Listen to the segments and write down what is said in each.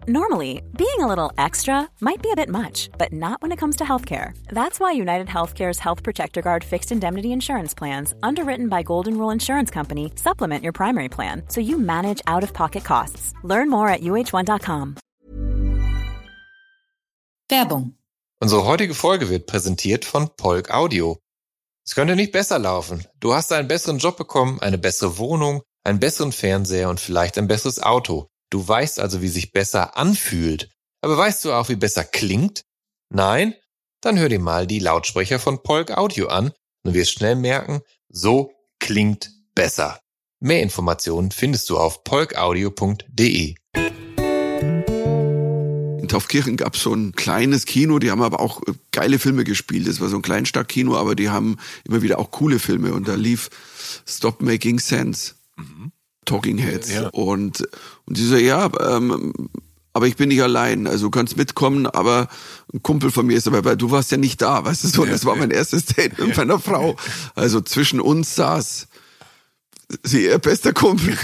Normally, being a little extra might be a bit much, but not when it comes to healthcare. That's why United Healthcare's Health Protector Guard fixed indemnity insurance plans, underwritten by Golden Rule Insurance Company, supplement your primary plan so you manage out-of-pocket costs. Learn more at uh1.com. Werbung. Unsere heutige Folge wird präsentiert von Polk Audio. Es könnte nicht besser laufen. Du hast einen besseren Job bekommen, eine bessere Wohnung, einen besseren Fernseher und vielleicht ein besseres Auto. Du weißt also, wie sich besser anfühlt. Aber weißt du auch, wie besser klingt? Nein? Dann hör dir mal die Lautsprecher von Polk Audio an und wirst schnell merken, so klingt besser. Mehr Informationen findest du auf polkaudio.de. In Taufkirchen gab es so ein kleines Kino, die haben aber auch geile Filme gespielt. Das war so ein Kleinstadtkino, aber die haben immer wieder auch coole Filme. Und da lief Stop Making Sense. Talking Heads. Ja. Und die so, aber ich bin nicht allein, also du kannst mitkommen, aber ein Kumpel von mir ist dabei, weil du warst ja nicht da, weißt du so, das war mein erstes Date mit meiner Frau. Also zwischen uns saß sie, ihr bester Kumpel.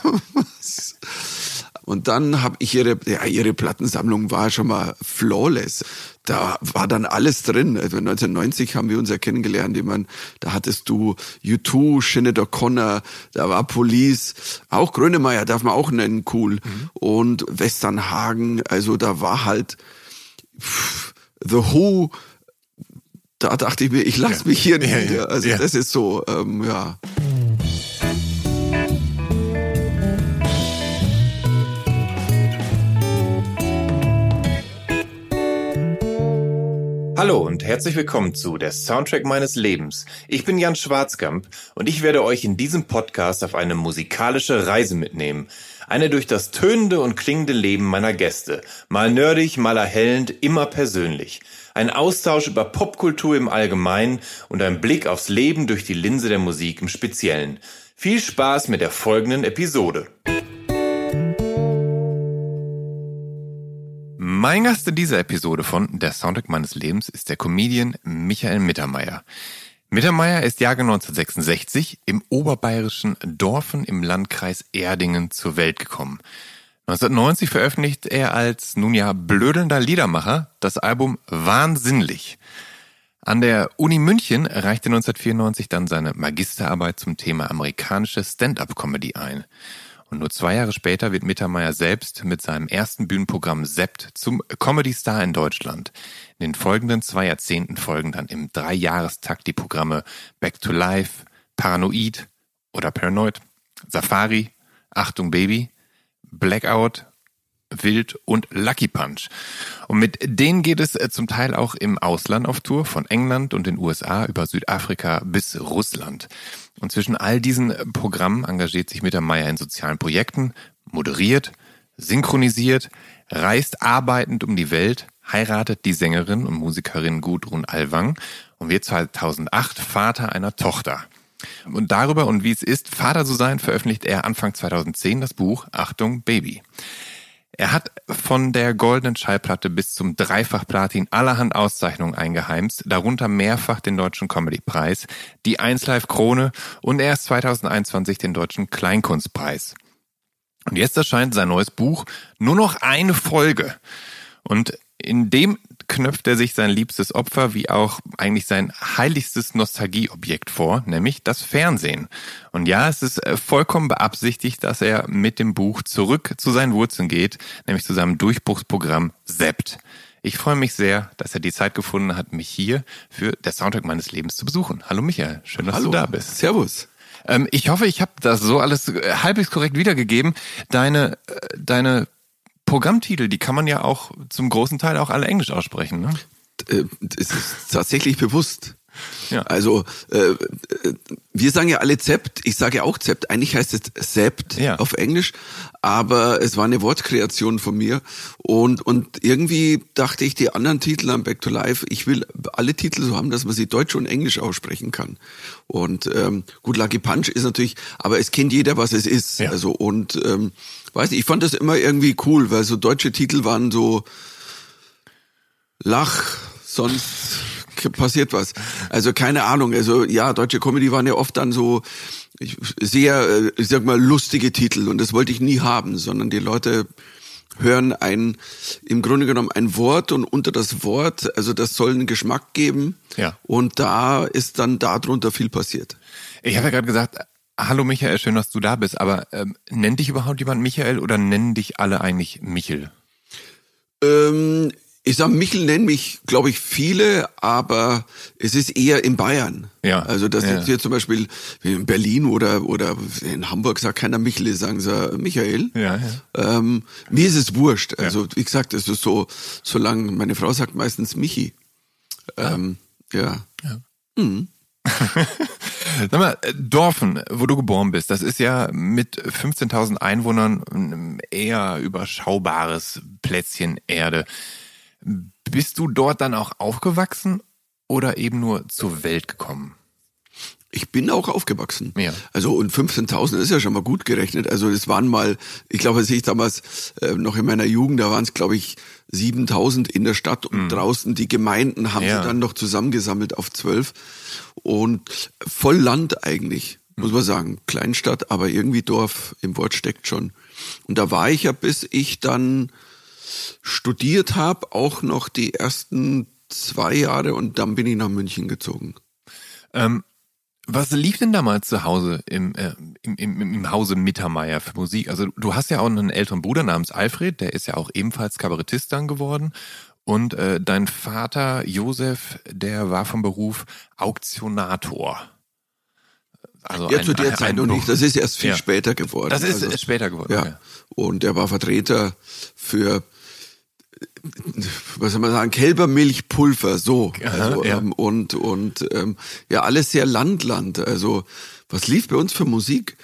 Und dann habe ich ihre Plattensammlung war schon mal flawless. Da war dann alles drin. Also 1990 haben wir uns ja kennengelernt. Da hattest du U2, Sinead O'Connor, da war Police, auch Grönemeyer darf man auch nennen, cool. Und Westernhagen, also da war halt The Who. Da dachte ich mir, ich lasse mich hier nicht. Also das ist so, Hallo und herzlich willkommen zu Der Soundtrack meines Lebens. Ich bin Jan Schwarzkamp und ich werde euch in diesem Podcast auf eine musikalische Reise mitnehmen. Eine durch das tönende und klingende Leben meiner Gäste. Mal nerdig, mal erhellend, immer persönlich. Ein Austausch über Popkultur im Allgemeinen und ein Blick aufs Leben durch die Linse der Musik im Speziellen. Viel Spaß mit der folgenden Episode. Mein Gast in dieser Episode von Der Soundtrack meines Lebens ist der Comedian Michael Mittermeier. Mittermeier ist Jahrgang 1966 im oberbayerischen Dorfen im Landkreis Erdingen zur Welt gekommen. 1990 veröffentlicht er als blödelnder Liedermacher das Album Wahnsinnlich. An der Uni München reichte 1994 dann seine Magisterarbeit zum Thema amerikanische Stand-up-Comedy ein. Und nur 2 Jahre später wird Mittermeier selbst mit seinem ersten Bühnenprogramm Sept zum Comedy-Star in Deutschland. In den folgenden 2 Jahrzehnten folgen dann im 3-Jahrestakt die Programme Back to Life, Paranoid oder Paranoid, Safari, Achtung Baby, Blackout, Wild und Lucky Punch. Und mit denen geht es zum Teil auch im Ausland auf Tour, von England und den USA über Südafrika bis Russland. Und zwischen all diesen Programmen engagiert sich Mittermeier in sozialen Projekten, moderiert, synchronisiert, reist arbeitend um die Welt, heiratet die Sängerin und Musikerin Gudrun Alwang und wird 2008 Vater einer Tochter. Und darüber und wie es ist, Vater zu sein, veröffentlicht er Anfang 2010 das Buch Achtung Baby. Er hat von der goldenen Schallplatte bis zum Dreifach-Platin allerhand Auszeichnungen eingeheimst, darunter mehrfach den Deutschen Comedy-Preis, die 1Live-Krone und erst 2021 den Deutschen Kleinkunstpreis. Und jetzt erscheint sein neues Buch Nur noch eine Folge. Und in dem knöpft er sich sein liebstes Opfer wie auch eigentlich sein heiligstes Nostalgieobjekt vor, nämlich das Fernsehen. Und ja, es ist vollkommen beabsichtigt, dass er mit dem Buch zurück zu seinen Wurzeln geht, nämlich zu seinem Durchbruchsprogramm Sept. Ich freue mich sehr, dass er die Zeit gefunden hat, mich hier für der Soundtrack meines Lebens zu besuchen. Hallo Michael, schön, dass du da bist. Servus. Ich hoffe, ich habe das so alles halbwegs korrekt wiedergegeben. Deine Programmtitel, die kann man ja auch zum großen Teil auch alle Englisch aussprechen, ne? Es ist tatsächlich bewusst. Ja. Also wir sagen ja alle Sept, ich sage ja auch Sept. Eigentlich heißt es Sept auf Englisch, aber es war eine Wortkreation von mir und irgendwie dachte ich, die anderen Titel am Back to Life, ich will alle Titel so haben, dass man sie Deutsch und Englisch aussprechen kann. Und gut, Lucky Punch ist natürlich, aber es kennt jeder, was es ist. Ja. Also und weiß nicht, ich fand das immer irgendwie cool, weil so deutsche Titel waren so Lach, sonst passiert was. Also keine Ahnung, also ja, deutsche Comedy waren ja oft dann so sehr, ich sag mal, lustige Titel und das wollte ich nie haben, sondern die Leute hören im Grunde genommen ein Wort und unter das Wort, also das soll einen Geschmack geben. Ja. Und da ist dann darunter viel passiert. Ich habe ja gerade gesagt, hallo Michael, schön, dass du da bist, aber nennt dich überhaupt jemand Michael oder nennen dich alle eigentlich Michel? Ich sag, Michel nennen mich, glaube ich, viele, aber es ist eher in Bayern. Ja. Also das ist hier zum Beispiel in Berlin oder in Hamburg sagt keiner Michel, sagen sie Michael. Ja, ja. Mir ist es wurscht. Also wie gesagt, es ist so, solange meine Frau sagt meistens Michi. Ja. Mhm. Sag mal, Dorfen, wo du geboren bist, das ist ja mit 15.000 Einwohnern ein eher überschaubares Plätzchen Erde. Bist du dort dann auch aufgewachsen oder eben nur zur Welt gekommen? Ich bin auch aufgewachsen. Ja. Also und 15.000 ist ja schon mal gut gerechnet. Also es waren mal, ich glaube, als ich damals noch in meiner Jugend, da waren es, glaube ich, 7.000 in der Stadt und draußen die Gemeinden haben sie dann noch zusammengesammelt auf 12 und voll Land eigentlich, muss man sagen. Kleinstadt, aber irgendwie Dorf im Wort steckt schon. Und da war ich ja, bis ich dann studiert habe, auch noch die ersten 2 Jahre und dann bin ich nach München gezogen. Was lief denn damals zu Hause im Hause Mittermeier für Musik? Also du hast ja auch einen älteren Bruder namens Alfred, der ist ja auch ebenfalls Kabarettist dann geworden. Und dein Vater Josef, der war vom Beruf Auktionator. Also ja, zu der Zeit noch nicht. Das ist erst viel später geworden. Das ist später geworden. Ja. Okay. Und er war Vertreter für, was soll man sagen, Kälbermilchpulver, so. Also, ja, alles sehr Land. Also, was lief bei uns für Musik?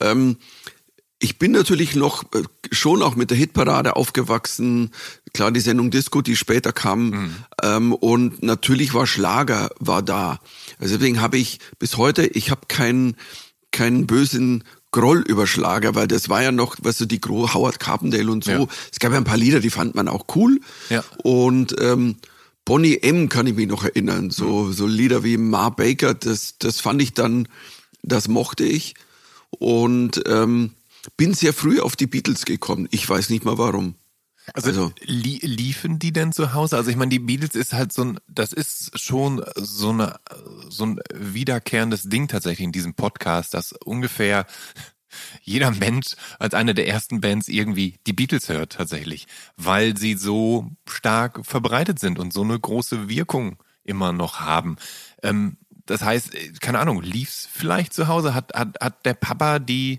Ich bin natürlich noch schon auch mit der Hitparade aufgewachsen. Klar, die Sendung Disco, die später kam. Und natürlich war Schlager da. Also deswegen habe ich bis heute, ich habe keinen bösen Groll über Schlager, weil das war ja noch, weißt du, die Howard Carpendale und so. Ja. Es gab ja ein paar Lieder, die fand man auch cool. Ja. Und Boney M. kann ich mich noch erinnern. So Lieder wie Ma Baker, das fand ich dann, das mochte ich. Und bin sehr früh auf die Beatles gekommen. Ich weiß nicht mal warum. Also liefen die denn zu Hause? Also ich meine, die Beatles ist halt das ist schon so ein wiederkehrendes Ding tatsächlich in diesem Podcast, dass ungefähr jeder Mensch als eine der ersten Bands irgendwie die Beatles hört tatsächlich, weil sie so stark verbreitet sind und so eine große Wirkung immer noch haben. Das heißt, keine Ahnung, lief's vielleicht zu Hause? Hat der Papa die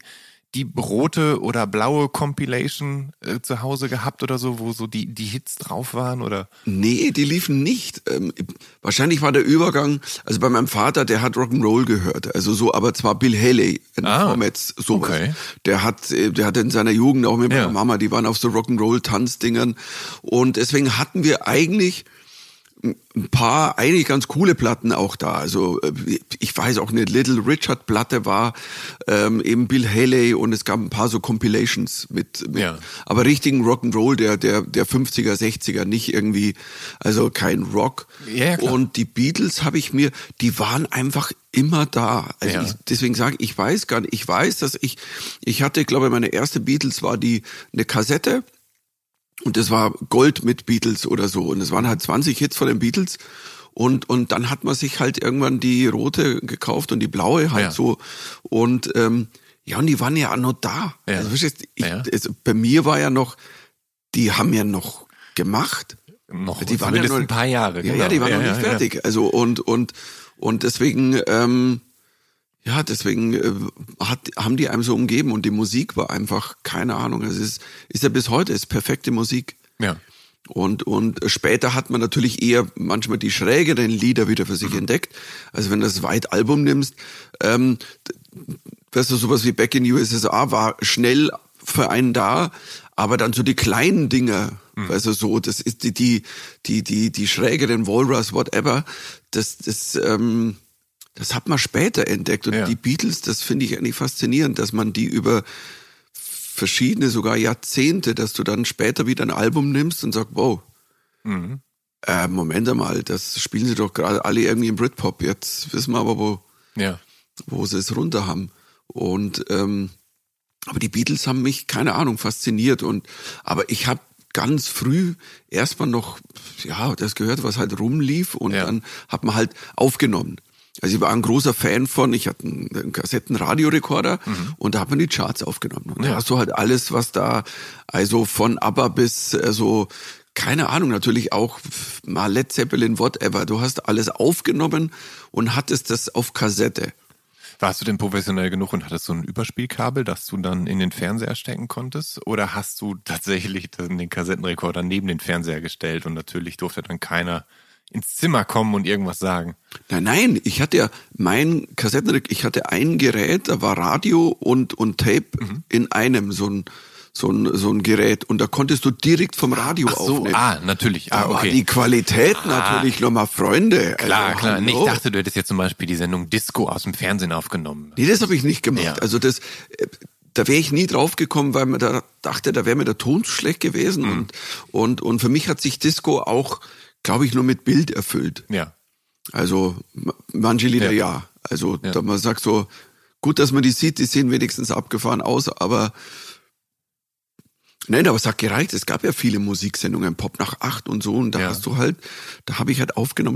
rote oder blaue Compilation zu Hause gehabt oder so, wo so die Hits drauf waren, oder? Nee, die liefen nicht. Wahrscheinlich war der Übergang, also bei meinem Vater, der hat Rock'n'Roll gehört, also so, aber zwar Bill Haley, Comets, sowas. Okay. Der hat in seiner Jugend auch mit meiner Mama, die waren auf so Rock'n'Roll-Tanzdingern und deswegen hatten wir eigentlich ein paar eigentlich ganz coole Platten auch da. Also ich weiß auch, eine Little Richard Platte war eben Bill Haley und es gab ein paar so Compilations mit aber richtigen Rock'n'Roll der 50er, 60er, nicht irgendwie, also kein Rock. Ja, klar. Und die Beatles die waren einfach immer da. Also deswegen sage ich weiß, dass ich hatte, glaube ich, meine erste Beatles war eine Kassette. Und das war Gold mit Beatles oder so. Und es waren halt 20 Hits von den Beatles. Und dann hat man sich halt irgendwann die rote gekauft und die blaue halt so. Und und die waren ja auch noch da. Ja. Also, verstehst, bei mir war ja noch, die haben ja noch gemacht. Die waren ja noch ein paar Jahre. Genau. Ja, die waren noch nicht fertig. Ja. Also und deswegen haben die einem so umgeben und die Musik war einfach, keine Ahnung, es ist ja bis heute, ist perfekte Musik. Ja. Und später hat man natürlich eher manchmal die schrägeren Lieder wieder für sich entdeckt. Also wenn du das White Album nimmst, weißt du, sowas wie Back in USSR war schnell für einen da, aber dann so die kleinen Dinger, weißt du, so, das ist die schrägeren Walrus, whatever, das hat man später entdeckt und die Beatles, das finde ich eigentlich faszinierend, dass man die über verschiedene, sogar Jahrzehnte, dass du dann später wieder ein Album nimmst und sagst, wow, Moment einmal, das spielen sie doch gerade alle irgendwie im Britpop, jetzt wissen wir aber, wo sie es runter haben. Und Aber die Beatles haben mich, keine Ahnung, fasziniert. Aber ich habe ganz früh erstmal noch, das gehört, was halt rumlief und dann hat man halt aufgenommen. Also ich war ein großer Fan ich hatte einen Kassettenradiorekorder und da hat man die Charts aufgenommen. Und da hast du halt alles, was da, also von ABBA bis keine Ahnung, natürlich auch mal Led Zeppelin, whatever. Du hast alles aufgenommen und hattest das auf Kassette. Warst du denn professionell genug und hattest so ein Überspielkabel, das du dann in den Fernseher stecken konntest? Oder hast du tatsächlich den Kassettenrekorder neben den Fernseher gestellt und natürlich durfte dann keiner ins Zimmer kommen und irgendwas sagen? Nein, ich hatte ja ich hatte ein Gerät, da war Radio und Tape in einem, so ein Gerät. Und da konntest du direkt vom Radio aufnehmen. Natürlich. Da okay. war die Qualität natürlich nochmal, Freunde. Klar. Ich dachte, du hättest jetzt zum Beispiel die Sendung Disco aus dem Fernsehen aufgenommen. Nee, das habe ich nicht gemacht. Ja. Also da wäre ich nie drauf gekommen, weil man da dachte, da wäre mir der Ton schlecht gewesen. Und für mich hat sich Disco auch, glaube ich, nur mit Bild erfüllt. Ja. Also manche Lieder ja. Also da man sagt so, gut, dass man die sieht, die sehen wenigstens abgefahren aus, aber nein, aber es hat gereicht. Es gab ja viele Musiksendungen, Pop nach 8 und so. Und da hast du halt, da habe ich halt aufgenommen.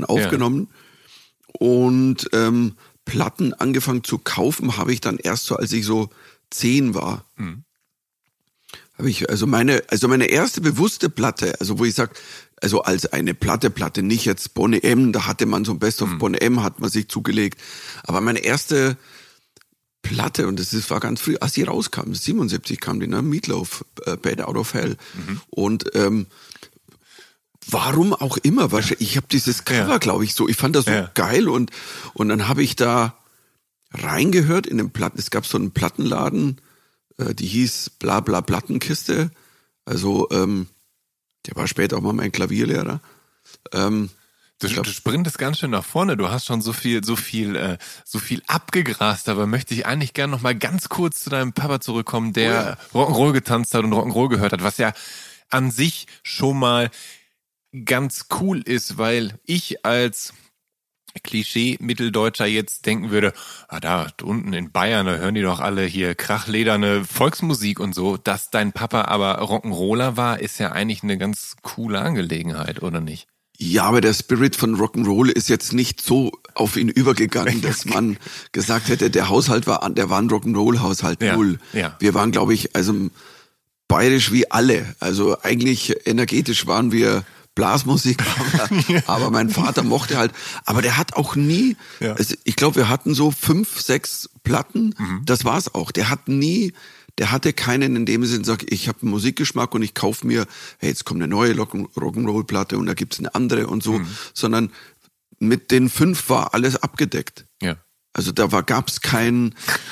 Und Platten angefangen zu kaufen habe ich dann erst so, als ich so 10 war. Habe ich also meine erste bewusste Platte, also wo ich sag, also als eine Platte, nicht jetzt Boney M, da hatte man so ein Best of Boney M, hat man sich zugelegt. Aber meine erste Platte, und war ganz früh, als sie rauskam, 77 kam die, ne? Meatloaf, Bad Out of Hell. Und warum auch immer, ich habe dieses Cover, glaube ich, so, ich fand das so geil und dann habe ich da reingehört in den Platten, es gab so einen Plattenladen, die hieß Bla Bla Plattenkiste, also der war später auch mal mein Klavierlehrer. Du sprintest ganz schön nach vorne. Du hast schon so viel abgegrast. Aber möchte ich eigentlich gerne noch mal ganz kurz zu deinem Papa zurückkommen, der Rock'n'Roll getanzt hat und Rock'n'Roll gehört hat, was ja an sich schon mal ganz cool ist, weil ich als Klischee-Mitteldeutscher jetzt denken würde, da unten in Bayern, da hören die doch alle hier krachlederne Volksmusik und so. Dass dein Papa aber Rock'n'Roller war, ist ja eigentlich eine ganz coole Angelegenheit, oder nicht? Ja, aber der Spirit von Rock'n'Roll ist jetzt nicht so auf ihn übergegangen, dass man gesagt hätte, der Haushalt war ein Rock'n'Roll-Haushalt, null. Ja. Wir waren, glaube ich, also bayerisch wie alle. Also eigentlich energetisch waren wir Blasmusik, aber mein Vater mochte halt, aber der hat auch nie, also ich glaube, wir hatten so 5, 6 Platten, das war's auch. Der hatte keinen in dem Sinn, sag ich habe einen Musikgeschmack und ich kaufe mir, hey, jetzt kommt eine neue Rock'n'Roll-Platte und da gibt's eine andere und so, sondern mit den 5 war alles abgedeckt. Ja. Also da gab's keinen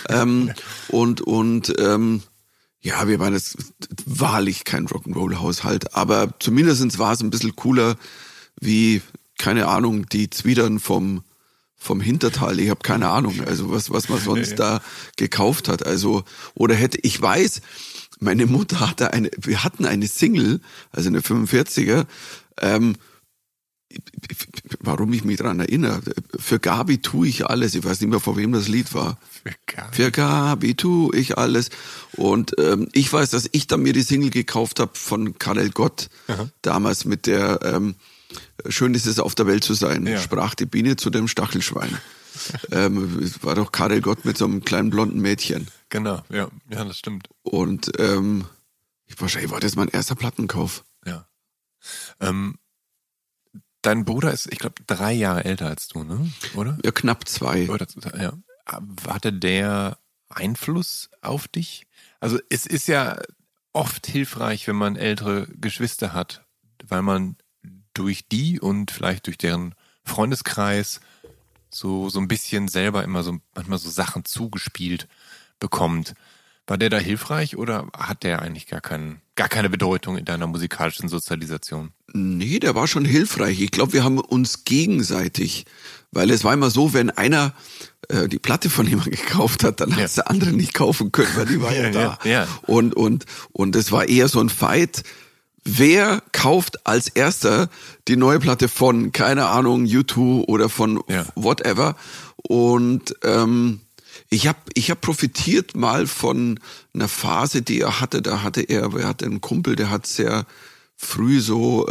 ja, wir waren jetzt wahrlich kein Rock'n'Roll-Haushalt, aber zumindest war es ein bisschen cooler wie, keine Ahnung, die Zwiedern vom Hintertal. Ich habe keine Ahnung, also was man sonst da gekauft hat. Also, ich weiß, meine Mutter wir hatten eine Single, also eine 45er, warum ich mich daran erinnere, für Gabi tue ich alles. Ich weiß nicht mehr, vor wem das Lied war. Für Gabi tue ich alles. Und ich weiß, dass ich dann mir die Single gekauft habe von Karel Gott, damals mit der Schön ist es auf der Welt zu sein, sprach die Biene zu dem Stachelschwein. War doch Karel Gott mit so einem kleinen blonden Mädchen. Genau, ja, das stimmt. Und wahrscheinlich war das mein erster Plattenkauf. Ja. Dein Bruder ist, ich glaube, 3 Jahre älter als du, ne? Oder? Ja, knapp 2. Ja. Hatte der Einfluss auf dich? Also es ist ja oft hilfreich, wenn man ältere Geschwister hat, weil man durch die und vielleicht durch deren Freundeskreis so ein bisschen selber immer so manchmal so Sachen zugespielt bekommt. War der da hilfreich oder hat der eigentlich gar keine Bedeutung in deiner musikalischen Sozialisation? Nee, der war schon hilfreich. Ich glaube, wir haben uns gegenseitig, weil es war immer so, wenn einer die Platte von jemandem gekauft hat, dann hat es der andere nicht kaufen können, weil die war ja da. Ja. Und es war eher so ein Fight. Wer kauft als erster die neue Platte von, keine Ahnung, U2 oder von whatever? Und Ich hab profitiert mal von einer Phase, die er hatte. Er hatte einen Kumpel, der hat sehr früh so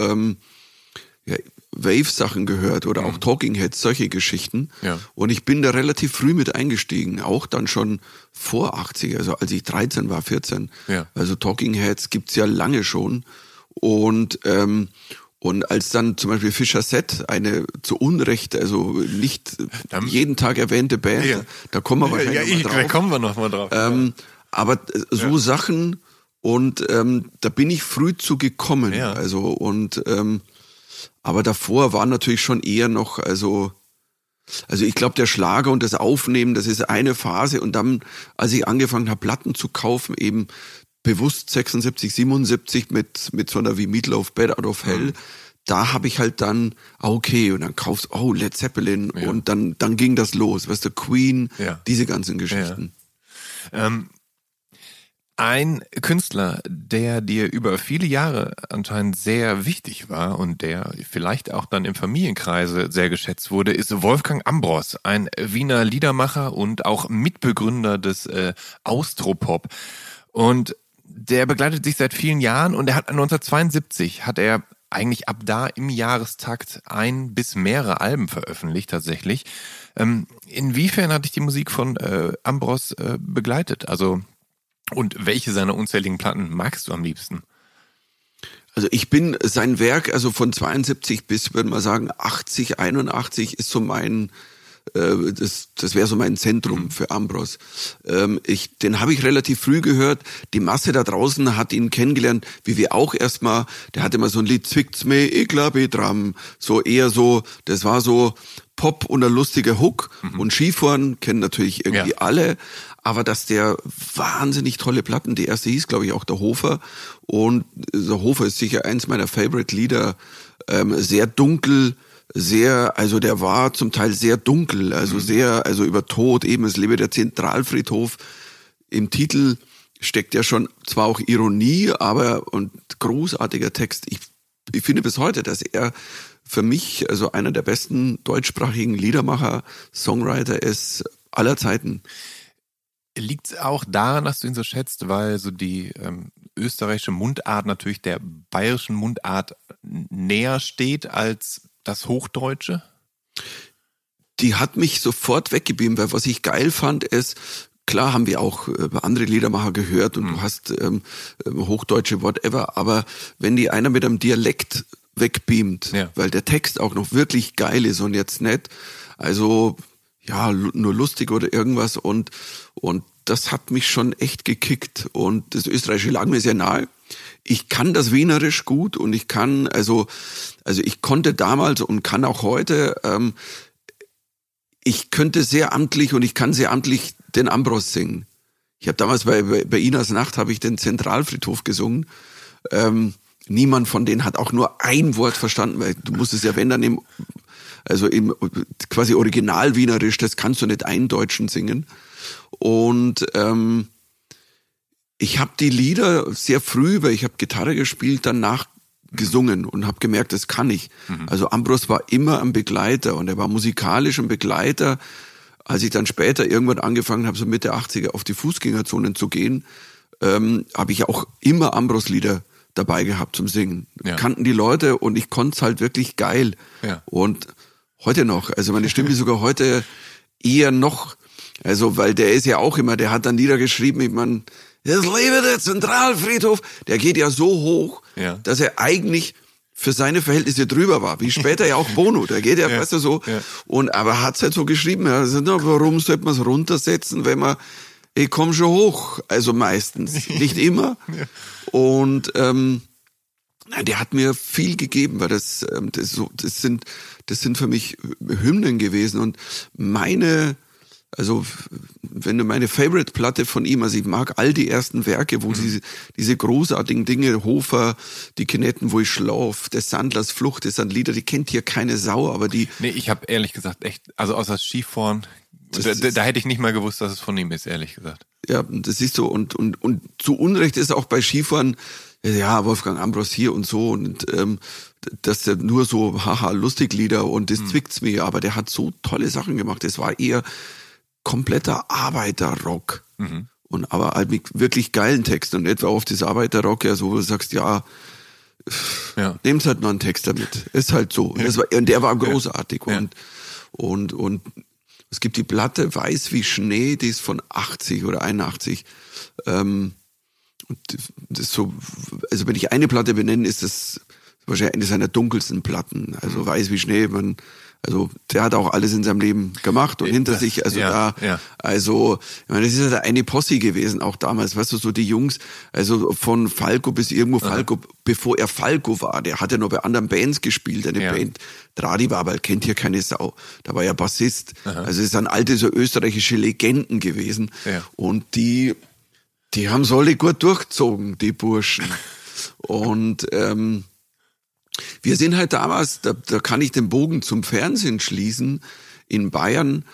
Wave-Sachen gehört oder auch Talking Heads, solche Geschichten. Ja. Und ich bin da relativ früh mit eingestiegen, auch dann schon vor 80, also als ich 13 war, 14. Ja. Also Talking Heads gibt's ja lange schon. Und als dann zum Beispiel Fischer Set, eine zu Unrecht, also nicht jeden Tag erwähnte Band, Ja. da kommen wir wahrscheinlich noch mal drauf. Da kommen wir noch mal drauf. Aber so Sachen, und da bin ich früh zu gekommen. Ja. Also aber davor war natürlich schon eher noch, also ich glaube, der Schlager und das Aufnehmen, das ist eine Phase. Und dann, als ich angefangen habe, Platten zu kaufen, eben bewusst 76, 77 mit so einer wie Meatloaf, Bad Out of Hell, da habe ich halt dann, okay, und dann kaufst Led Zeppelin, und dann ging das los, weißt du, Queen, diese ganzen Geschichten. Ja. Ein Künstler, der dir über viele Jahre anscheinend sehr wichtig war und der vielleicht auch dann im Familienkreise sehr geschätzt wurde, ist Wolfgang Ambros, ein Wiener Liedermacher und auch Mitbegründer des Austropop. Und der begleitet sich seit vielen Jahren, und er hat 1972 hat er eigentlich ab da im Jahrestakt 1 bis mehrere Alben veröffentlicht tatsächlich. Inwiefern hat dich die Musik von Ambros begleitet? Also, und welche seiner unzähligen Platten magst du am liebsten? Also ich bin sein Werk, also von 72 bis, würde man sagen, 80, 81 ist so mein, das wäre so mein Zentrum für Ambros. Den habe ich relativ früh gehört. Die Masse da draußen hat ihn kennengelernt, wie wir auch erstmal. Der hatte mal so ein Lied, Zwickt's mir, ich glaube dran. So eher so, das war so Pop und ein lustiger Hook. Und Skifahren kennen natürlich irgendwie alle. Aber dass der wahnsinnig tolle Platten, die erste hieß, glaube ich, auch Der Hofer. Und Der Hofer ist sicher eins meiner Favorite-Lieder. Sehr dunkel, also der war zum Teil sehr dunkel, also also über Tod, eben es lebe der Zentralfriedhof. Im Titel steckt ja schon zwar auch Ironie, und großartiger Text. Ich finde bis heute, dass er für mich also einer der besten deutschsprachigen Liedermacher, Songwriter ist aller Zeiten. Liegt es auch daran, dass du ihn so schätzt, weil so die österreichische Mundart natürlich der bayerischen Mundart näher steht als das Hochdeutsche? Die hat mich sofort weggebeamt, weil was ich geil fand ist, klar haben wir auch andere Liedermacher gehört und du hast Hochdeutsche, whatever, aber wenn die einer mit einem Dialekt wegbeamt, weil der Text auch noch wirklich geil ist und jetzt nicht, also ja, nur lustig oder irgendwas, und das hat mich schon echt gekickt, und das Österreichische lag mir sehr nahe. Ich kann das Wienerisch gut, und ich kann, also ich konnte damals und kann auch heute, ich könnte sehr amtlich und ich kann sehr amtlich den Ambros singen. Ich habe damals bei Inas Nacht habe ich den Zentralfriedhof gesungen. Niemand von denen hat auch nur ein Wort verstanden, weil du musst es ja, wenn dann im quasi Original Wienerisch, das kannst du nicht eindeutschen singen. Und ich habe die Lieder sehr früh, weil ich habe Gitarre gespielt, danach gesungen und habe gemerkt, das kann ich. Also Ambros war immer ein Begleiter, und er war musikalisch ein Begleiter. Als ich dann später irgendwann angefangen habe, so Mitte 80er auf die Fußgängerzonen zu gehen, habe ich auch immer Ambros-Lieder dabei gehabt zum Singen. Kannten die Leute, und ich konnte es halt wirklich geil. Und heute noch, also meine Stimme ist sogar heute eher noch, also weil der ist ja auch immer, der hat dann Lieder geschrieben, ich meine, das lebe der Zentralfriedhof, der geht ja so hoch, dass er eigentlich für seine Verhältnisse drüber war, wie später ja auch Bono, der geht ja, weißt du, so, und aber hat's halt so geschrieben, also, warum sollte man es runtersetzen, wenn man, ich komm schon hoch, also meistens, nicht immer, und der hat mir viel gegeben, weil das sind für mich Hymnen gewesen, und wenn du meine Favorite-Platte von ihm, also ich mag all die ersten Werke, wo diese großartigen Dinge, Hofer, die Kinetten, wo ich schlaf, des Sandlers Flucht, das sind Lieder, die kennt hier keine Sau, aber die... Nee, ich habe ehrlich gesagt echt, also außer Skifahren, da hätte ich nicht mal gewusst, dass es von ihm ist, ehrlich gesagt. Ja, das ist so, und zu Unrecht ist auch bei Skifahren, ja, Wolfgang Ambros hier und so, und dass der nur so, haha, Lustig Lieder und das zwickt's mir, aber der hat so tolle Sachen gemacht, das war eher kompletter Arbeiterrock. Und aber halt mit wirklich geilen Texten und etwa auf das Arbeiterrock ja so, wo du sagst, ja, nehmt halt noch einen Text damit. Ist halt so. Und der war großartig. Und es gibt die Platte Weiß wie Schnee, die ist von 80 oder 81. Und das so, also wenn ich eine Platte benenne, ist das wahrscheinlich eine seiner dunkelsten Platten. Also Weiß wie Schnee, also der hat auch alles in seinem Leben gemacht und hinter sich, also also, ich meine, das ist ja der eine Posse gewesen, auch damals, weißt du, so die Jungs, also von Falco bis irgendwo Falco, bevor er Falco war, der hat ja noch bei anderen Bands gespielt, eine Band, Tradibabel, kennt hier keine Sau, da war ja Bassist, also es sind alte so österreichische Legenden gewesen und die haben solide gut durchgezogen, die Burschen. Und wir sind halt damals, da kann ich den Bogen zum Fernsehen schließen, in Bayern,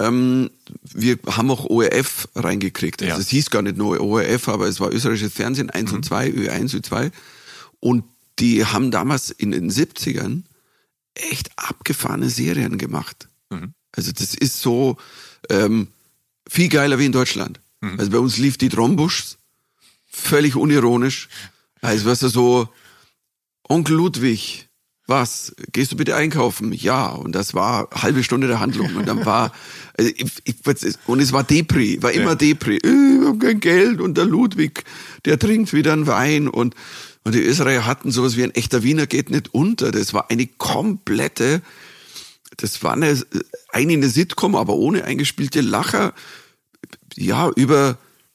wir haben auch ORF reingekriegt. Also es hieß gar nicht nur ORF, aber es war österreichisches Fernsehen 1 und 2, Ö1, Ö2. Und die haben damals in den 70ern echt abgefahrene Serien gemacht. Also das ist so viel geiler wie in Deutschland. Also bei uns lief die Trombuschs, völlig unironisch. Also weißt du, so Onkel Ludwig, was? Gehst du bitte einkaufen? Ja. Und das war eine halbe Stunde der Handlung. Und dann war, also und es war Depri, war immer Depri. Wir haben kein Geld und der Ludwig, der trinkt wieder einen Wein und die Österreicher hatten sowas wie ein echter Wiener geht nicht unter. Das war eine komplette, das war eine Sitcom, aber ohne eingespielte Lacher, ja, über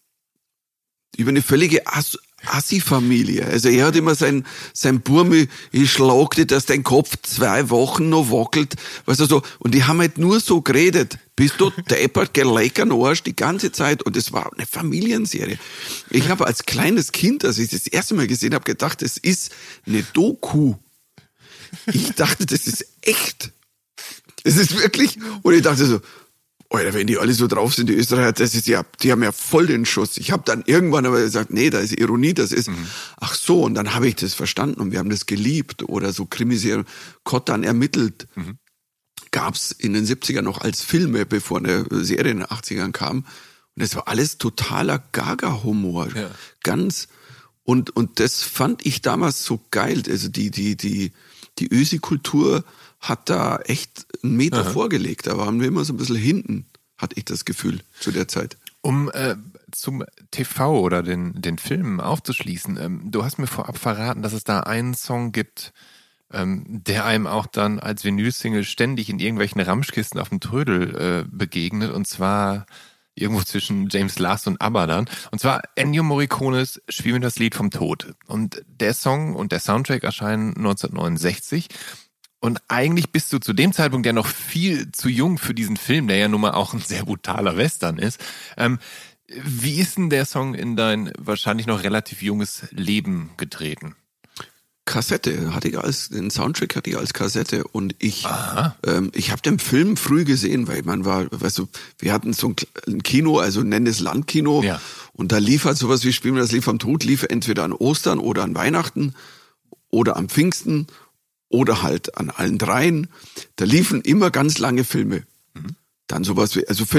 eine völlige Assi-Familie. Also er hat immer sein Burmi, ich schlag dir, dass dein Kopf 2 Wochen noch wackelt. Weißt du, so. Und die haben halt nur so geredet. Bist du deppert, geleckern Arsch die ganze Zeit. Und es war eine Familienserie. Ich habe als kleines Kind, als ich das erste Mal gesehen habe, gedacht, das ist eine Doku. Ich dachte, das ist echt. Das ist wirklich. Und ich dachte so, Alter, wenn die alle so drauf sind, die Österreicher, das ist ja, die haben ja voll den Schuss. Ich habe dann irgendwann aber gesagt, nee, da ist Ironie, das ist, ach so, und dann habe ich das verstanden und wir haben das geliebt oder so Krimiserien, Kottan ermittelt, gab's in den 70ern noch als Filme, bevor eine Serie in den 80ern kam. Und das war alles totaler Gaga-Humor. Ja. Ganz, und das fand ich damals so geil. Also die Ösi-Kultur hat da echt einen Meter vorgelegt. Da waren wir immer so ein bisschen hinten, hatte ich das Gefühl, zu der Zeit. Um zum TV oder den Filmen aufzuschließen, du hast mir vorab verraten, dass es da einen Song gibt, der einem auch dann als Vinyl-Single ständig in irgendwelchen Ramschkisten auf dem Trödel begegnet, und zwar irgendwo zwischen James Last und ABBA dann. Und zwar Ennio Morricones Spiel mir das Lied vom Tod. Und der Song und der Soundtrack erscheinen 1969. Und eigentlich bist du zu dem Zeitpunkt ja noch viel zu jung für diesen Film, der ja nun mal auch ein sehr brutaler Western ist. Wie ist denn der Song in dein wahrscheinlich noch relativ junges Leben getreten? Kassette den Soundtrack hatte ich als Kassette und ich habe den Film früh gesehen, weil man war, weißt du, wir hatten so ein Kino, also nenn es Landkino, und da lief halt sowas wie Spiel mir das Lied vom Tod, lief entweder an Ostern oder an Weihnachten oder am Pfingsten oder halt an allen dreien. Da liefen immer ganz lange Filme. Dann sowas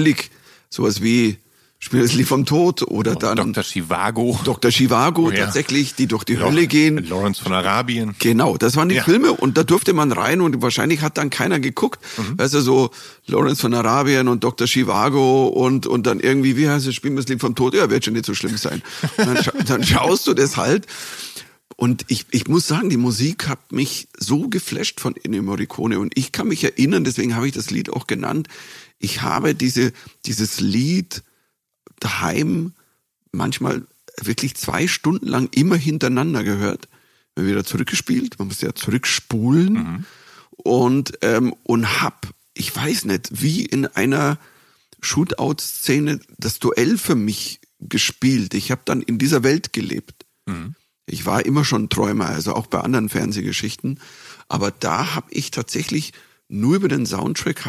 wie Spiel das Lied vom Tod oder dann Dr. Zhivago, tatsächlich, die durch die Hölle gehen. Lawrence von Arabien. Genau, das waren die Filme und da durfte man rein und wahrscheinlich hat dann keiner geguckt. Weißt du, so Lawrence von Arabien und Dr. Zhivago und dann irgendwie, wie heißt das Spiel das Lied vom Tod? Ja, wird schon nicht so schlimm sein. Dann schaust du das halt. Und ich muss sagen, die Musik hat mich so geflasht von Ennio Morricone und ich kann mich erinnern, deswegen habe ich das Lied auch genannt, ich habe dieses Lied daheim manchmal wirklich 2 Stunden lang immer hintereinander gehört, dann wieder zurückgespielt, man musste ja zurückspulen und hab, ich weiß nicht, wie in einer Shootout-Szene das Duell für mich gespielt. Ich habe dann in dieser Welt gelebt. Ich war immer schon Träumer, also auch bei anderen Fernsehgeschichten. Aber da habe ich tatsächlich nur über den Soundtrack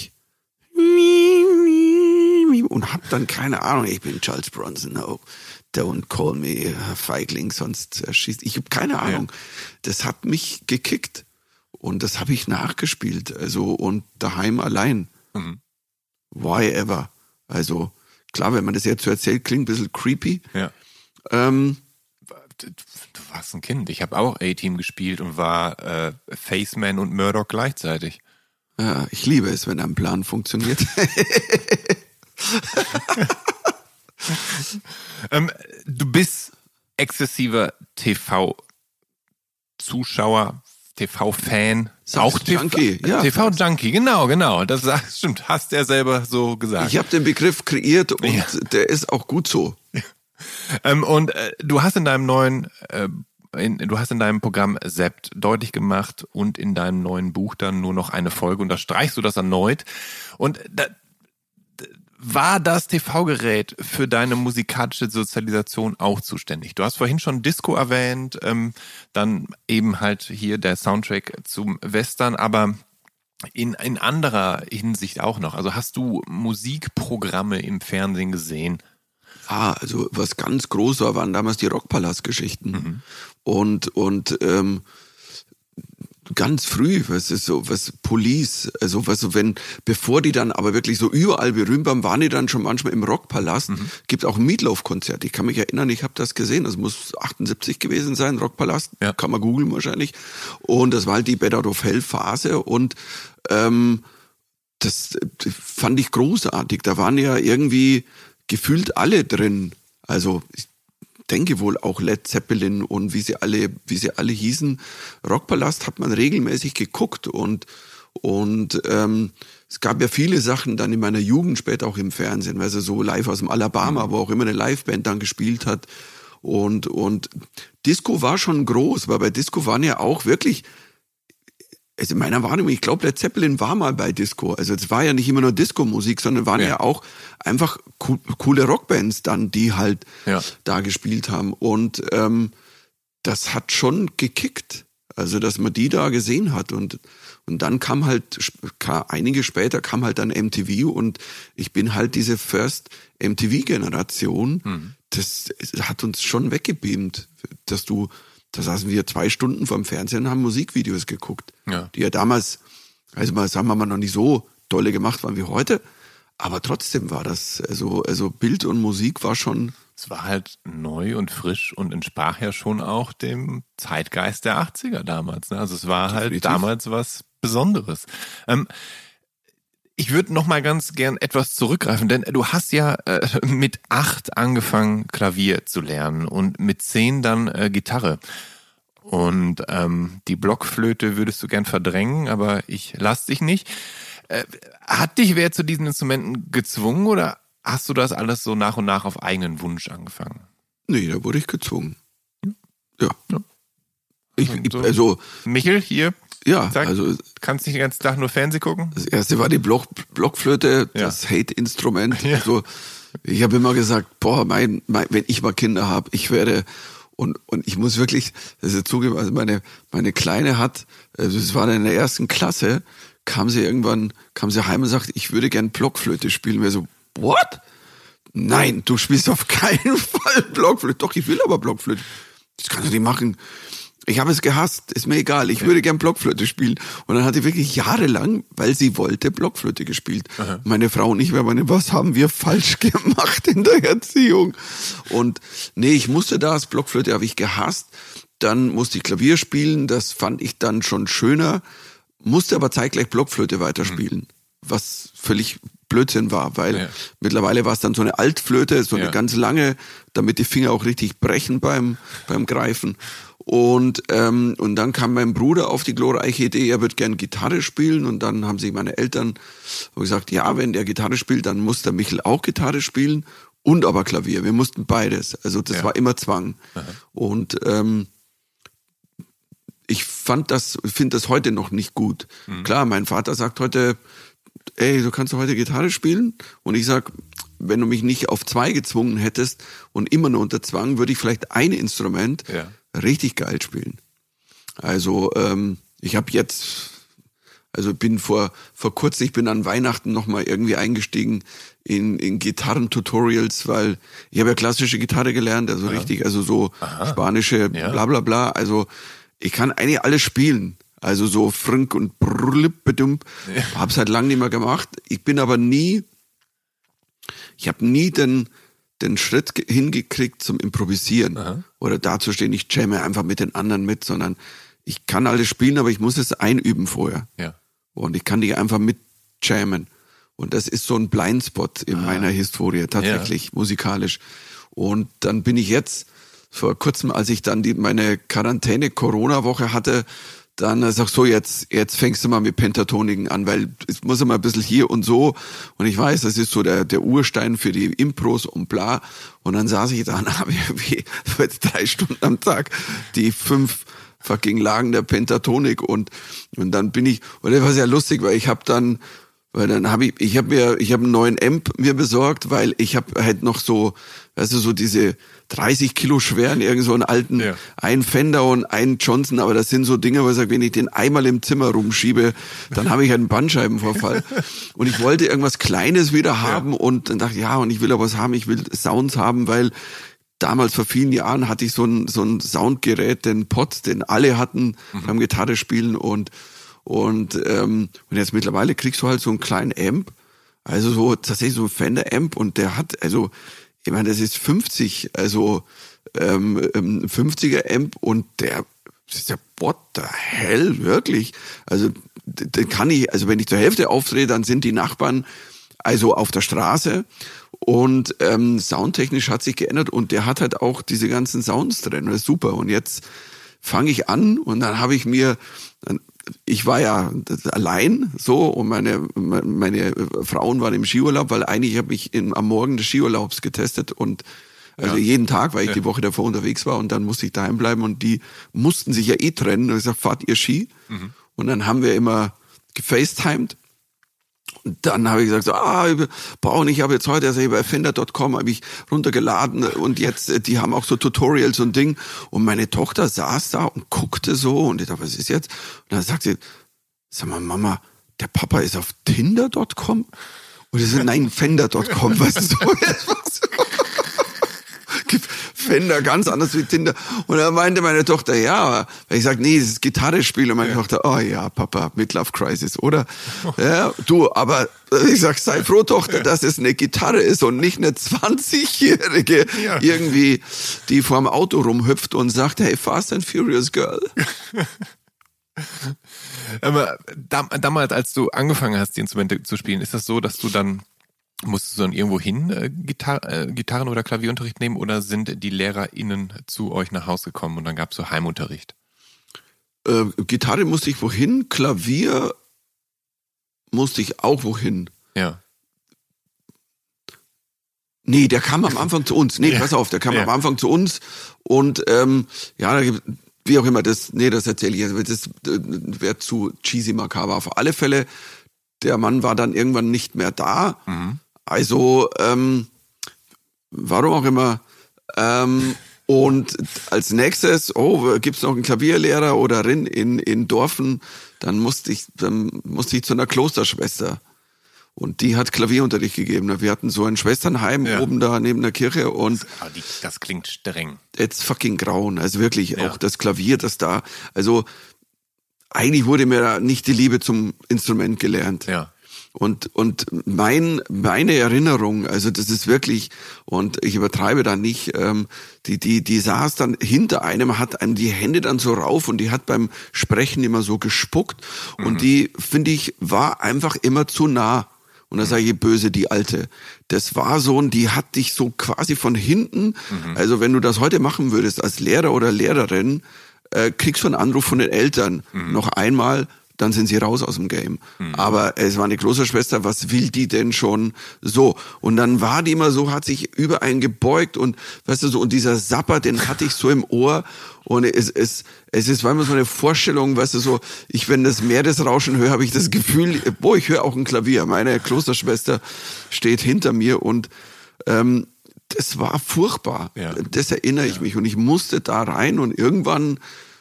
und hab dann keine Ahnung, ich bin Charles Bronson, no, don't call me Feigling, sonst schießt. Ich habe keine Ahnung. Ja. Das hat mich gekickt und das habe ich nachgespielt, also und daheim allein. Why ever? Also klar, wenn man das jetzt so erzählt, klingt ein bisschen creepy. Ja. Du warst ein Kind. Ich habe auch A-Team gespielt und war Faceman und Murdoch gleichzeitig. Ja, ich liebe es, wenn ein Plan funktioniert. Du bist exzessiver TV-Zuschauer, TV-Fan, auch Junkie, ja. TV-Junkie, genau. Das stimmt, hast du ja selber so gesagt. Ich habe den Begriff kreiert und der ist auch gut so. Und du hast in deinem Programm Sept deutlich gemacht und in deinem neuen Buch dann nur noch eine Folge, unterstreichst du das erneut. Und war das TV-Gerät für deine musikalische Sozialisation auch zuständig? Du hast vorhin schon Disco erwähnt, dann eben halt hier der Soundtrack zum Western, aber in anderer Hinsicht auch noch. Also hast du Musikprogramme im Fernsehen gesehen? Also was ganz groß war, waren damals die Rockpalast-Geschichten. Und ganz früh, was Police, also bevor die dann aber wirklich so überall berühmt waren die dann schon manchmal im Rockpalast. Gibt auch ein Meatloaf-Konzert. Ich kann mich erinnern, ich habe das gesehen. Das muss 78 gewesen sein, Rockpalast. Ja. Kann man googeln wahrscheinlich. Und das war halt die Bad Out of Hell-Phase und das fand ich großartig. Da waren ja irgendwie gefühlt alle drin. Also ich denke wohl auch Led Zeppelin und wie sie alle hießen. Rockpalast hat man regelmäßig geguckt und es gab ja viele Sachen dann in meiner Jugend später auch im Fernsehen, also so live aus dem Alabama, wo auch immer eine Liveband dann gespielt hat und Disco war schon groß, weil bei Disco waren ja auch wirklich, also in meiner Wahrnehmung, ich glaube, Led Zeppelin war mal bei Disco. Also es war ja nicht immer nur Disco-Musik, sondern waren ja auch einfach coole Rockbands dann, die halt da gespielt haben. Und das hat schon gekickt. Also dass man die da gesehen hat. Und dann kam halt, einige später kam halt dann MTV und ich bin halt diese First MTV-Generation. Das hat uns schon weggebeamt, da saßen wir 2 Stunden vorm Fernsehen und haben Musikvideos geguckt, die ja damals, also mal sagen wir mal, noch nicht so dolle gemacht waren wie heute, aber trotzdem war das, also Bild und Musik war schon... Es war halt neu und frisch und entsprach ja schon auch dem Zeitgeist der 80er damals. Ne? Also es war halt damals was Besonderes. Ich würde noch mal ganz gern etwas zurückgreifen, denn du hast ja mit 8 angefangen, Klavier zu lernen und mit 10 dann Gitarre. Und die Blockflöte würdest du gern verdrängen, aber ich lass dich nicht. Hat dich wer zu diesen Instrumenten gezwungen oder hast du das alles so nach und nach auf eigenen Wunsch angefangen? Nee, da wurde ich gezwungen. Ja. Also Michel, hier. Ja, Sag, kannst nicht den ganzen Tag nur Fernsehen gucken? Das erste war die Blockflöte, das Hate-Instrument. Ja. Also, ich habe immer gesagt, wenn ich mal Kinder habe, ich werde, und ich muss wirklich, das ist zugeben, also meine Kleine hat, also es war in der 1. Klasse, kam sie heim und sagte, ich würde gern Blockflöte spielen. Und wir so, what? Nein, du spielst auf keinen Fall Blockflöte. Doch, ich will aber Blockflöte. Das kannst du nicht machen. Ich habe es gehasst, ist mir egal, ich würde gern Blockflöte spielen. Und dann hat sie wirklich jahrelang, weil sie wollte, Blockflöte gespielt. Aha. Meine Frau und ich, was haben wir falsch gemacht in der Erziehung? Und nee, ich musste das, Blockflöte habe ich gehasst. Dann musste ich Klavier spielen, das fand ich dann schon schöner. Musste aber zeitgleich Blockflöte weiterspielen, was völlig Blödsinn war, weil mittlerweile war es dann so eine Altflöte, so eine ganz lange, damit die Finger auch richtig brechen beim Greifen. Und dann kam mein Bruder auf die glorreiche Idee, er wird gern Gitarre spielen und dann haben sich meine Eltern gesagt, ja, wenn der Gitarre spielt, dann muss der Michel auch Gitarre spielen und aber Klavier. Wir mussten beides. Also das war immer Zwang. Aha. Und ich finde das heute noch nicht gut. Klar, mein Vater sagt heute, ey, du kannst heute Gitarre spielen und ich sag, wenn du mich nicht auf 2 gezwungen hättest und immer nur unter Zwang, würde ich vielleicht ein Instrument richtig geil spielen. Also ich habe jetzt, bin vor kurzem, ich bin an Weihnachten nochmal irgendwie eingestiegen in Gitarrentutorials, weil ich habe ja klassische Gitarre gelernt, also richtig, also so spanische bla bla bla, also ich kann eigentlich alles spielen. Also so Frink und Brrlippadump. Hab's halt lange nicht mehr gemacht. Ich bin aber nie ich habe nie den Schritt hingekriegt zum Improvisieren. Aha. Oder dazustehen, ich jamme einfach mit den anderen mit, sondern ich kann alles spielen, aber ich muss es einüben vorher. Ja. Und ich kann nicht einfach mit jammen. Und das ist so ein Blindspot in meiner Historie, tatsächlich, musikalisch. Und dann bin ich jetzt, vor kurzem, als ich dann meine Quarantäne-Corona-Woche hatte, dann sag so, jetzt fängst du mal mit Pentatoniken an, weil es muss immer ein bisschen hier und so. Und ich weiß, das ist so der Urstein für die Impros und bla. Und dann saß ich da und habe irgendwie 3 Stunden am Tag die 5 fucking Lagen der Pentatonik und dann bin ich, und das war sehr lustig, weil ich habe einen neuen Amp mir besorgt, weil ich habe halt noch so, weißt du, so diese 30 Kilo schweren, irgend so einen alten, einen Fender und einen Johnson, aber das sind so Dinge, wo ich sage, wenn ich den einmal im Zimmer rumschiebe, dann habe ich einen Bandscheibenvorfall. Und ich wollte irgendwas Kleines wieder haben und dann dachte ich, ja, und ich will aber was haben, ich will Sounds haben, weil damals vor vielen Jahren hatte ich so ein Soundgerät, den Pod, den alle hatten beim Gitarre spielen und jetzt mittlerweile kriegst du halt so einen kleinen Amp, also so tatsächlich so ein Fender Amp und der hat, also ich meine, das ist 50, also 50er Amp und der ist ja what the hell, wirklich, also den kann ich, also wenn ich zur Hälfte aufdrehe, dann sind die Nachbarn also auf der Straße. Und soundtechnisch hat sich geändert und der hat halt auch diese ganzen Sounds drin. Das ist super. Und jetzt fange ich an und dann habe ich ich war ja allein so und meine Frauen waren im Skiurlaub, weil eigentlich habe ich am Morgen des Skiurlaubs getestet und also jeden Tag, weil ich die Woche davor unterwegs war und dann musste ich daheim bleiben und die mussten sich ja trennen. Und ich gesagt, fahrt ihr Ski? Und dann haben wir immer gefacetimed. Und dann habe ich gesagt, ich habe jetzt heute bei Fender.com habe ich runtergeladen und jetzt, die haben auch so Tutorials und Ding. Und meine Tochter saß da und guckte so und ich dachte, was ist jetzt? Und dann sagt sie, sag mal, Mama, der Papa ist auf Tinder.com? Und ich so, nein, Fender.com, weißt du, so. Fender ganz anders wie Tinder. Und dann meinte meine Tochter, ja, weil ich sag, nee, das ist Gitarrespiel. Und meine Tochter, oh ja, Papa, Midlife Crisis, oder? Ja, du, aber ich sag, sei froh, Tochter, dass es eine Gitarre ist und nicht eine 20-Jährige irgendwie, die vorm Auto rumhüpft und sagt, hey, Fast and Furious Girl. Aber damals, als du angefangen hast, die Instrumente zu spielen, ist das so, dass musstest du dann irgendwo hin Gitarren- oder Klavierunterricht nehmen oder sind die LehrerInnen zu euch nach Hause gekommen und dann gab es so Heimunterricht? Gitarre musste ich wohin, Klavier musste ich auch wohin. Ja. Nee, der kam am Anfang zu uns. Nee, pass auf, der kam am Anfang zu uns und wie auch immer, das erzähle ich jetzt, das wäre zu cheesy makaber. Auf alle Fälle, der Mann war dann irgendwann nicht mehr da. Also, warum auch immer. Und als nächstes, gibt's noch einen Klavierlehrer oder in Dorfen, dann musste ich zu einer Klosterschwester. Und die hat Klavierunterricht gegeben. Wir hatten so ein Schwesternheim oben da neben der Kirche und das klingt streng. It's fucking grauen. Also wirklich auch das Klavier, das da, also eigentlich wurde mir da nicht die Liebe zum Instrument gelernt. Ja. Und meine Erinnerung, also das ist wirklich, und ich übertreibe da nicht, die saß dann hinter einem, hat einem die Hände dann so rauf und die hat beim Sprechen immer so gespuckt und die, finde ich, war einfach immer zu nah. Und da sage ich böse, die Alte. Das war so, und die hat dich so quasi von hinten, also wenn du das heute machen würdest als Lehrer oder Lehrerin, kriegst du einen Anruf von den Eltern, noch einmal, dann sind sie raus aus dem Game. Aber es war eine Klosterschwester, was will die denn schon so? Und dann war die immer so, hat sich über einen gebeugt und, weißt du, so, und dieser Sapper, den hatte ich so im Ohr und es ist manchmal so eine Vorstellung, weißt du, so, wenn das Meeresrauschen höre, habe ich das Gefühl, ich höre auch ein Klavier. Meine Klosterschwester steht hinter mir und, das war furchtbar. Ja. Das erinnere ich mich und ich musste da rein und irgendwann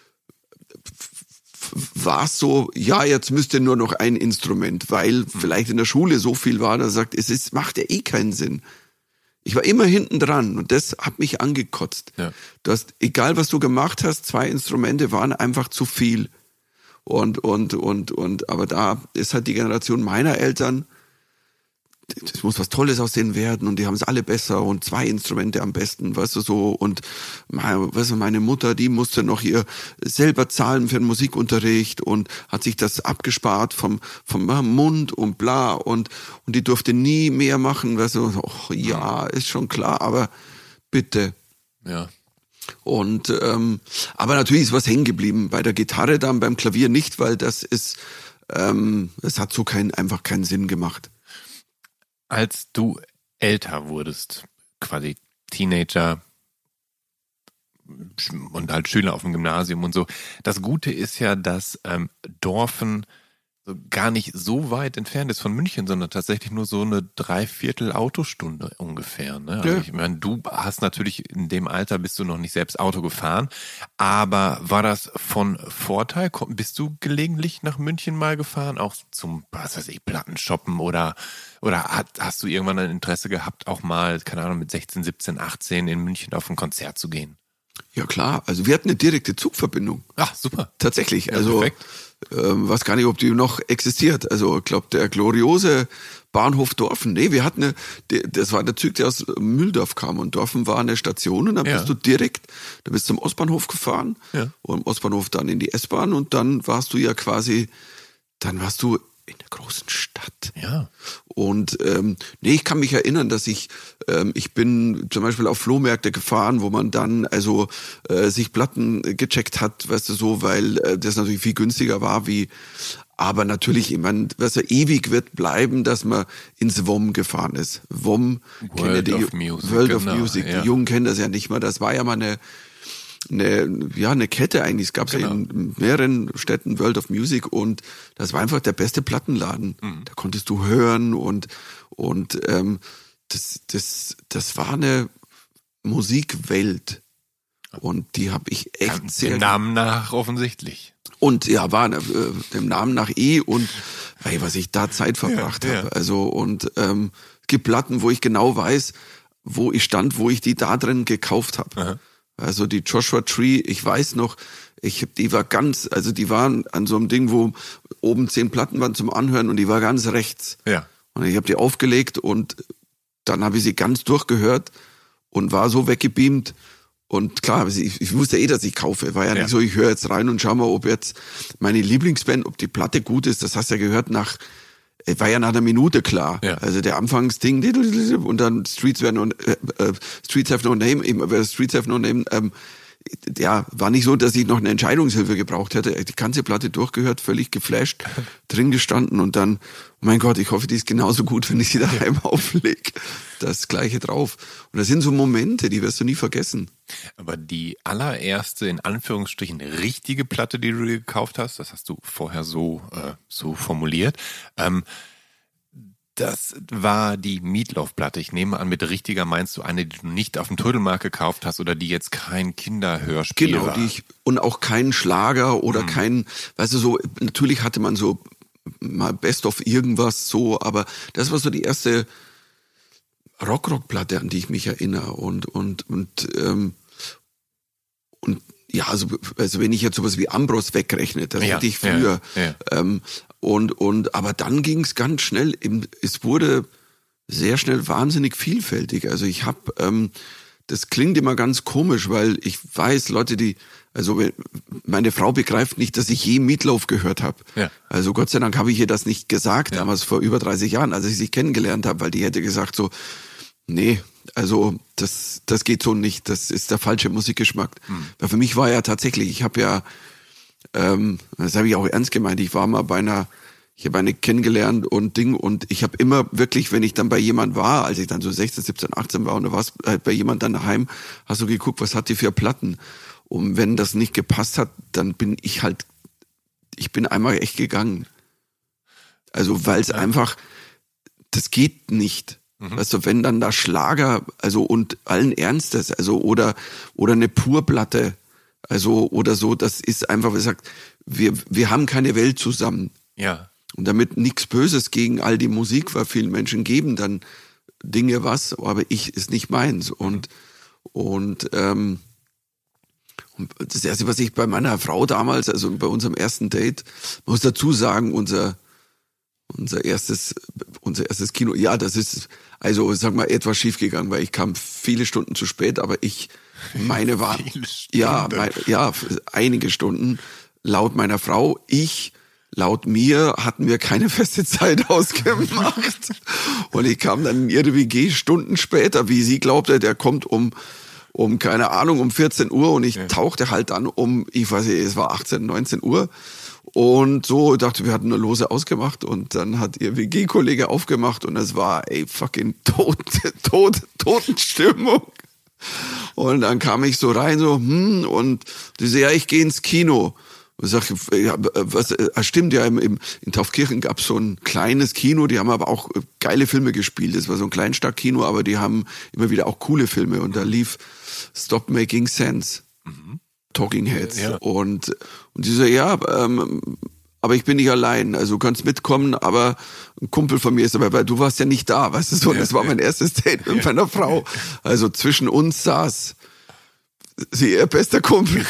war es so, jetzt müsste nur noch ein Instrument, weil vielleicht in der Schule so viel war, dass er sagt, macht ja eh keinen Sinn. Ich war immer hinten dran und das hat mich angekotzt. Ja. Du hast, egal was du gemacht hast, 2 Instrumente waren einfach zu viel. Und, aber da ist halt die Generation meiner Eltern, das muss was Tolles aus denen werden und die haben es alle besser und 2 Instrumente am besten, weißt du, so. Und weißt du, meine Mutter, die musste noch ihr selber zahlen für den Musikunterricht und hat sich das abgespart vom Mund und bla und die durfte nie mehr machen, weißt du, ja, ist schon klar, aber bitte. Ja. Und aber natürlich ist was hängen geblieben. Bei der Gitarre dann, beim Klavier nicht, weil das ist, es hat so einfach keinen Sinn gemacht. Als du älter wurdest, quasi Teenager und halt Schüler auf dem Gymnasium und so, das Gute ist ja, dass Dorfen so gar nicht so weit entfernt ist von München, sondern tatsächlich nur so eine 3/4 Autostunde ungefähr. Ne? Also Ja. ich meine, du hast natürlich in dem Alter bist du noch nicht selbst Auto gefahren, aber war das von Vorteil? Bist du gelegentlich nach München mal gefahren, auch zum, was weiß ich, Plattenshoppen oder hast du irgendwann ein Interesse gehabt, auch mal, keine Ahnung, mit 16, 17, 18 in München auf ein Konzert zu gehen? Ja klar, also wir hatten eine direkte Zugverbindung. Ach, super. Tatsächlich, Ja, also perfekt. weiß gar nicht, ob die noch existiert. Also ich glaube, der gloriose Bahnhof Dorfen, nee, wir hatten das war der Zug, der aus Mühldorf kam und Dorfen war eine Station und dann Ja. bist du direkt, da bist du zum Ostbahnhof gefahren und im Ostbahnhof dann in die S-Bahn und dann warst du in der großen Stadt. Ja. Und nee, ich kann mich erinnern, dass ich bin zum Beispiel auf Flohmärkte gefahren, wo man dann also sich Platten gecheckt hat, weißt du so, weil das natürlich viel günstiger war aber natürlich, ich meine, was ja ewig wird bleiben, dass man ins WOM gefahren ist. WOM, World of Music, World of genau, Music. ja. Die Jungen kennen das ja nicht mehr. Das war ja mal eine Kette eigentlich. Es gab ja in mehreren Städten World of Music und das war einfach der beste Plattenladen. Da konntest du hören und das war eine Musikwelt und die habe ich echt sehr Dem Namen nach offensichtlich. und ja war dem Namen nach und weil was ich da Zeit verbracht Ja, ja. habe. Also und es gibt Platten, wo ich genau weiß, wo ich stand, wo ich die da drin gekauft habe. Aha. Also die Joshua Tree, ich weiß noch, die waren an so einem Ding, wo oben 10 Platten waren zum Anhören und die war ganz rechts. Ja. Und ich habe die aufgelegt und dann habe ich sie ganz durchgehört und war so weggebeamt. Und klar, ich wusste dass ich kaufe. War ja nicht so, ich höre jetzt rein und schau mal, ob jetzt meine Lieblingsband, ob die Platte gut ist. Das hast du ja gehört war ja nach einer Minute klar. Ja. Also der Anfangsding und dann Streets Have No Name, eben Streets Have No Name, ja, war nicht so, dass ich noch eine Entscheidungshilfe gebraucht hätte. Die ganze Platte durchgehört, völlig geflasht, drin gestanden und dann, oh mein Gott, ich hoffe, die ist genauso gut, wenn ich sie daheim auflege. Das Gleiche drauf. Und das sind so Momente, die wirst du nie vergessen. Aber die allererste, in Anführungsstrichen, richtige Platte, die du dir gekauft hast, das hast du vorher so formuliert, das war die Meatloaf-Platte. Ich nehme an, mit richtiger meinst du eine, die du nicht auf dem Trödelmarkt gekauft hast oder die jetzt kein Kinderhörspiel war? Genau, und auch keinen Schlager oder keinen, weißt du, so, natürlich hatte man so mal Best of irgendwas so, aber das war so die erste Rock-Platte, an die ich mich erinnere und ja, also wenn ich jetzt sowas wie Ambros wegrechne, das hatte ich früher. Ja. Aber dann ging es ganz schnell, es wurde sehr schnell wahnsinnig vielfältig. Also ich habe, das klingt immer ganz komisch, weil ich weiß, Leute, meine Frau begreift nicht, dass ich je Meatloaf gehört habe. Ja. Also Gott sei Dank habe ich ihr das nicht gesagt, damals vor über 30 Jahren, als ich sie kennengelernt habe, weil die hätte gesagt so, nee, also das geht so nicht, das ist der falsche Musikgeschmack. Weil für mich war ja tatsächlich, ich habe ja, das habe ich auch ernst gemeint, ich habe eine kennengelernt und ich habe immer wirklich, wenn ich dann bei jemand war, als ich dann so 16, 17, 18 war und du warst halt bei jemand dann daheim, hast du geguckt, was hat die für Platten? Und wenn das nicht gepasst hat, dann bin ich bin einmal echt gegangen. Also weil es einfach, das geht nicht. Weißt du, wenn dann da Schlager, also und allen Ernstes, also oder eine Purplatte, also oder so, das ist einfach, wie gesagt, wir haben keine Welt zusammen. Ja. Und damit nichts Böses gegen all die Musik, weil vielen Menschen geben dann Dinge aber ist nicht meins. Und das Erste, was ich bei meiner Frau damals, also bei unserem ersten Date, muss dazu sagen, unser Unser erstes Kino, ja, das ist, also sag mal, etwas schief gegangen, weil ich kam viele Stunden zu spät, aber meine war, einige Stunden, laut meiner Frau, laut mir hatten wir keine feste Zeit ausgemacht. Und ich kam dann in ihre WG Stunden später, wie sie glaubte, der kommt um keine Ahnung, um 14 Uhr und ich tauchte halt dann ich weiß nicht, es war 18, 19 Uhr. Und so dachte, wir hatten eine Lose ausgemacht und dann hat ihr WG-Kollege aufgemacht und es war fucking Totenstimmung. Und dann kam ich so rein und die so, ja, ich gehe ins Kino. Und ich sag, ja, stimmt, ja, in Taufkirchen gab es so ein kleines Kino, die haben aber auch geile Filme gespielt. Das war so ein Kleinstadtkino, aber die haben immer wieder auch coole Filme und da lief Stop Making Sense. Talking Heads. Ja. Und die so, ja, aber ich bin nicht allein, also du kannst mitkommen, aber ein Kumpel von mir ist dabei, weil du warst ja nicht da, weißt du so, das war mein erstes Date mit meiner Frau. Also zwischen uns saß sie, ihr bester Kumpel.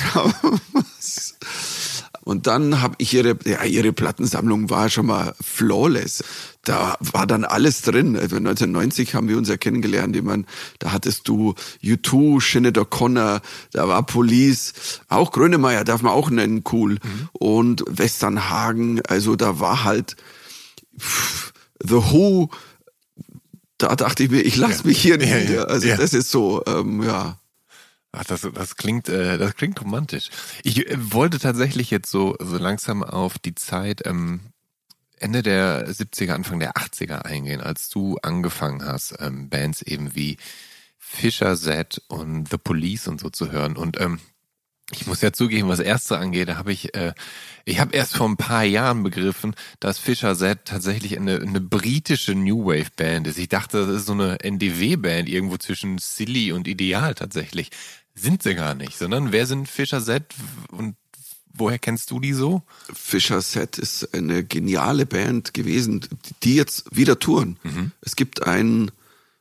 Und dann habe ich ihre Plattensammlung war schon mal flawless. Da war dann alles drin. Also 1990 haben wir uns ja kennengelernt. Da hattest du U2, Sinead O'Connor, da war Police, auch Grönemeyer darf man auch nennen, cool. Und Westernhagen, also da war halt The Who. Da dachte ich mir, ich lasse mich hier nieder. Also das ist so, Ach, das klingt romantisch. Ich wollte tatsächlich jetzt so langsam auf die Zeit Ende der 70er, Anfang der 80er eingehen, als du angefangen hast, Bands eben wie Fischer Z und The Police und so zu hören. Und ich muss ja zugeben, was Ärzte angeht, da habe ich habe erst vor ein paar Jahren begriffen, dass Fischer Z tatsächlich eine britische New Wave Band ist. Ich dachte, das ist so eine NDW-Band irgendwo zwischen Silly und Ideal tatsächlich. Sind sie gar nicht, sondern wer sind Fischer Z und woher kennst du die so? Fischer Z ist eine geniale Band gewesen, die jetzt wieder touren. Es gibt ein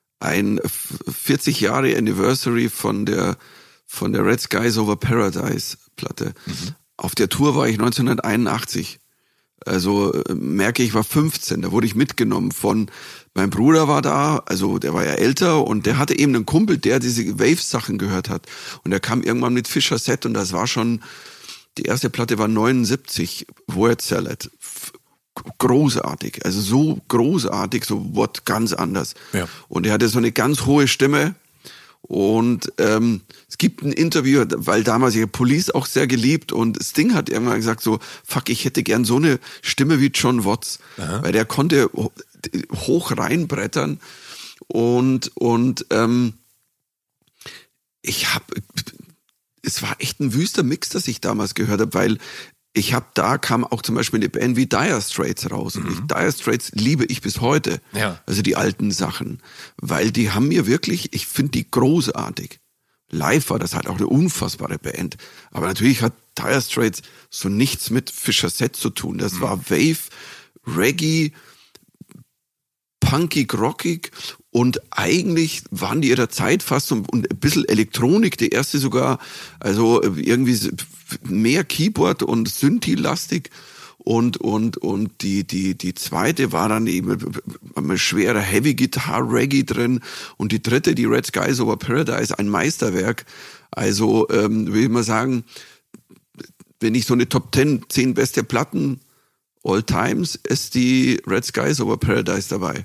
40 Jahre Anniversary von der Red Skies Over Paradise Platte. Auf der Tour war ich 1981. Also merke ich war 15, da wurde ich mitgenommen mein Bruder war da, also der war ja älter und der hatte eben einen Kumpel, der diese Wave-Sachen gehört hat. Und der kam irgendwann mit Fischer Z und das war schon, die erste Platte war 79, Word Salad. Großartig, also so großartig, so what ganz anders. Ja. Und er hatte so eine ganz hohe Stimme. Und es gibt ein Interview, weil damals ja Police auch sehr geliebt und Sting hat irgendwann gesagt so, fuck, ich hätte gern so eine Stimme wie John Watts, weil der konnte hoch reinbrettern und es war echt ein wüster Mix, das ich damals gehört habe, weil da kam auch zum Beispiel eine Band wie Dire Straits raus. Und Dire Straits liebe ich bis heute. Ja. Also die alten Sachen. Weil die haben mir wirklich, ich finde die großartig. Live war das halt auch eine unfassbare Band. Aber natürlich hat Dire Straits so nichts mit Fischer Z zu tun. Das war Wave, Reggae, punkig, rockig und eigentlich waren die ihrer Zeit fast und ein bisschen Elektronik, die erste sogar, also irgendwie mehr Keyboard und Synthi-lastig und die zweite war dann eben ein schwerer Heavy Guitar Reggae drin und die dritte, die Red Skies Over Paradise, ein Meisterwerk. Also will ich mal sagen, wenn ich so eine Top 10 beste Platten all times, ist die Red Skies Over Paradise dabei.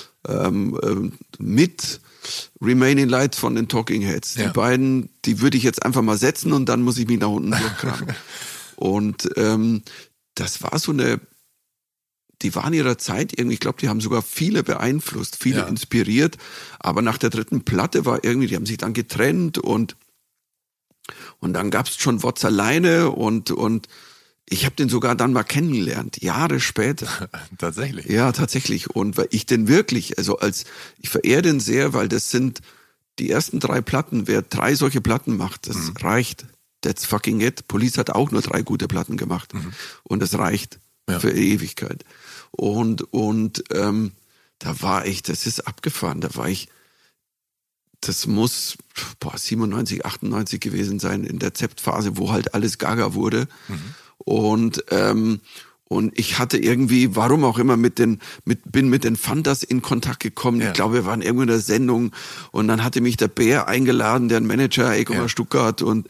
Mit Remaining Light von den Talking Heads. Ja. Die beiden, die würde ich jetzt einfach mal setzen und dann muss ich mich nach unten durchkramen. Und das war so die waren ihrer Zeit irgendwie, ich glaube, die haben sogar viele beeinflusst, viele inspiriert, aber nach der dritten Platte war irgendwie, die haben sich dann getrennt und dann gab's schon Watts alleine und ich habe den sogar dann mal kennengelernt, Jahre später. Tatsächlich? Ja, tatsächlich. Und weil ich den wirklich, ich verehre den sehr, weil das sind die ersten 3 Platten. Wer 3 solche Platten macht, das reicht. That's fucking it. Police hat auch nur 3 gute Platten gemacht. Und das reicht für Ewigkeit. Und da war ich, das ist abgefahren, das muss 97, 98 gewesen sein, in der Zept-Phase, wo halt alles gaga wurde. Und Und ich hatte irgendwie, warum auch immer, bin mit den Fantas in Kontakt gekommen. Ja. Ich glaube, wir waren irgendwo in der Sendung und dann hatte mich der Bär eingeladen, der Manager, ey, komm mal Stuttgart und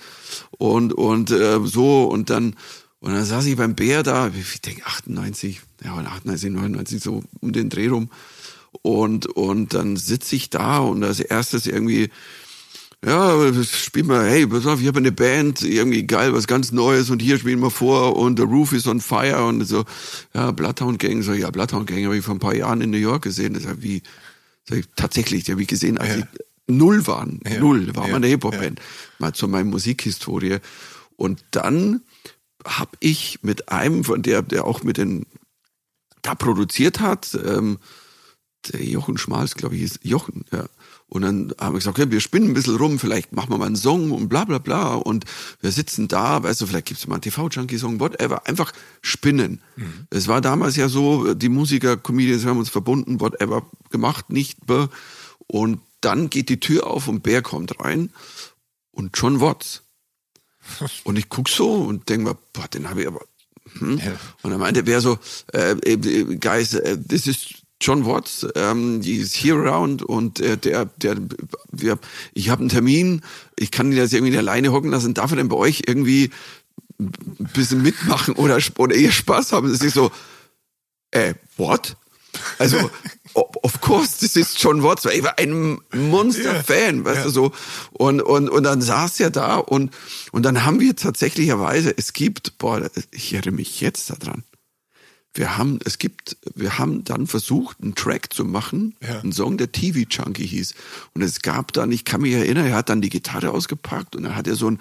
so und dann saß ich beim Bär da, ich denke 98, 99, so um den Dreh rum und dann sitze ich da und als erstes irgendwie spiel mal, hey, pass auf, ich habe eine Band, irgendwie geil, was ganz Neues und hier spielen wir vor und The Roof is on Fire und so, Bloodhound Gang, Bloodhound Gang habe ich vor ein paar Jahren in New York gesehen, das habe ich tatsächlich, die habe ich gesehen, als ich null war mal eine Hip-Hop-Band, mal zu meiner Musikhistorie und dann habe ich mit einem von der auch mit den da produziert hat, der Jochen Schmals, glaube ich, hieß Jochen, ja. Und dann haben wir gesagt, okay, wir spinnen ein bisschen rum, vielleicht machen wir mal einen Song und bla bla bla. Und wir sitzen da, weißt du, vielleicht gibt's mal einen TV-Junkie-Song, whatever. Einfach spinnen. Es war damals ja so, die Musiker, Comedians, wir haben uns verbunden, whatever, gemacht, nicht. Und dann geht die Tür auf und Bär kommt rein und John Watts. Und ich guck so und denk mir, boah, den habe ich aber... Und dann meinte Bär so, guys, this is... John Watts, he's here around und ich habe einen Termin, ich kann ihn jetzt irgendwie alleine hocken lassen, darf er denn bei euch irgendwie ein bisschen mitmachen oder eher Spaß haben? Das ist so, what? Also, of course, this is John Watts, weil ich war ein Monster-Fan, weißt du so. Und dann saß er da und dann haben wir tatsächlicherweise, ich erinnere mich jetzt daran, wir haben dann versucht, einen Track zu machen, einen Song, der TV Junkie hieß. Und es gab dann, ich kann mich erinnern, er hat dann die Gitarre ausgepackt und dann hat er so ein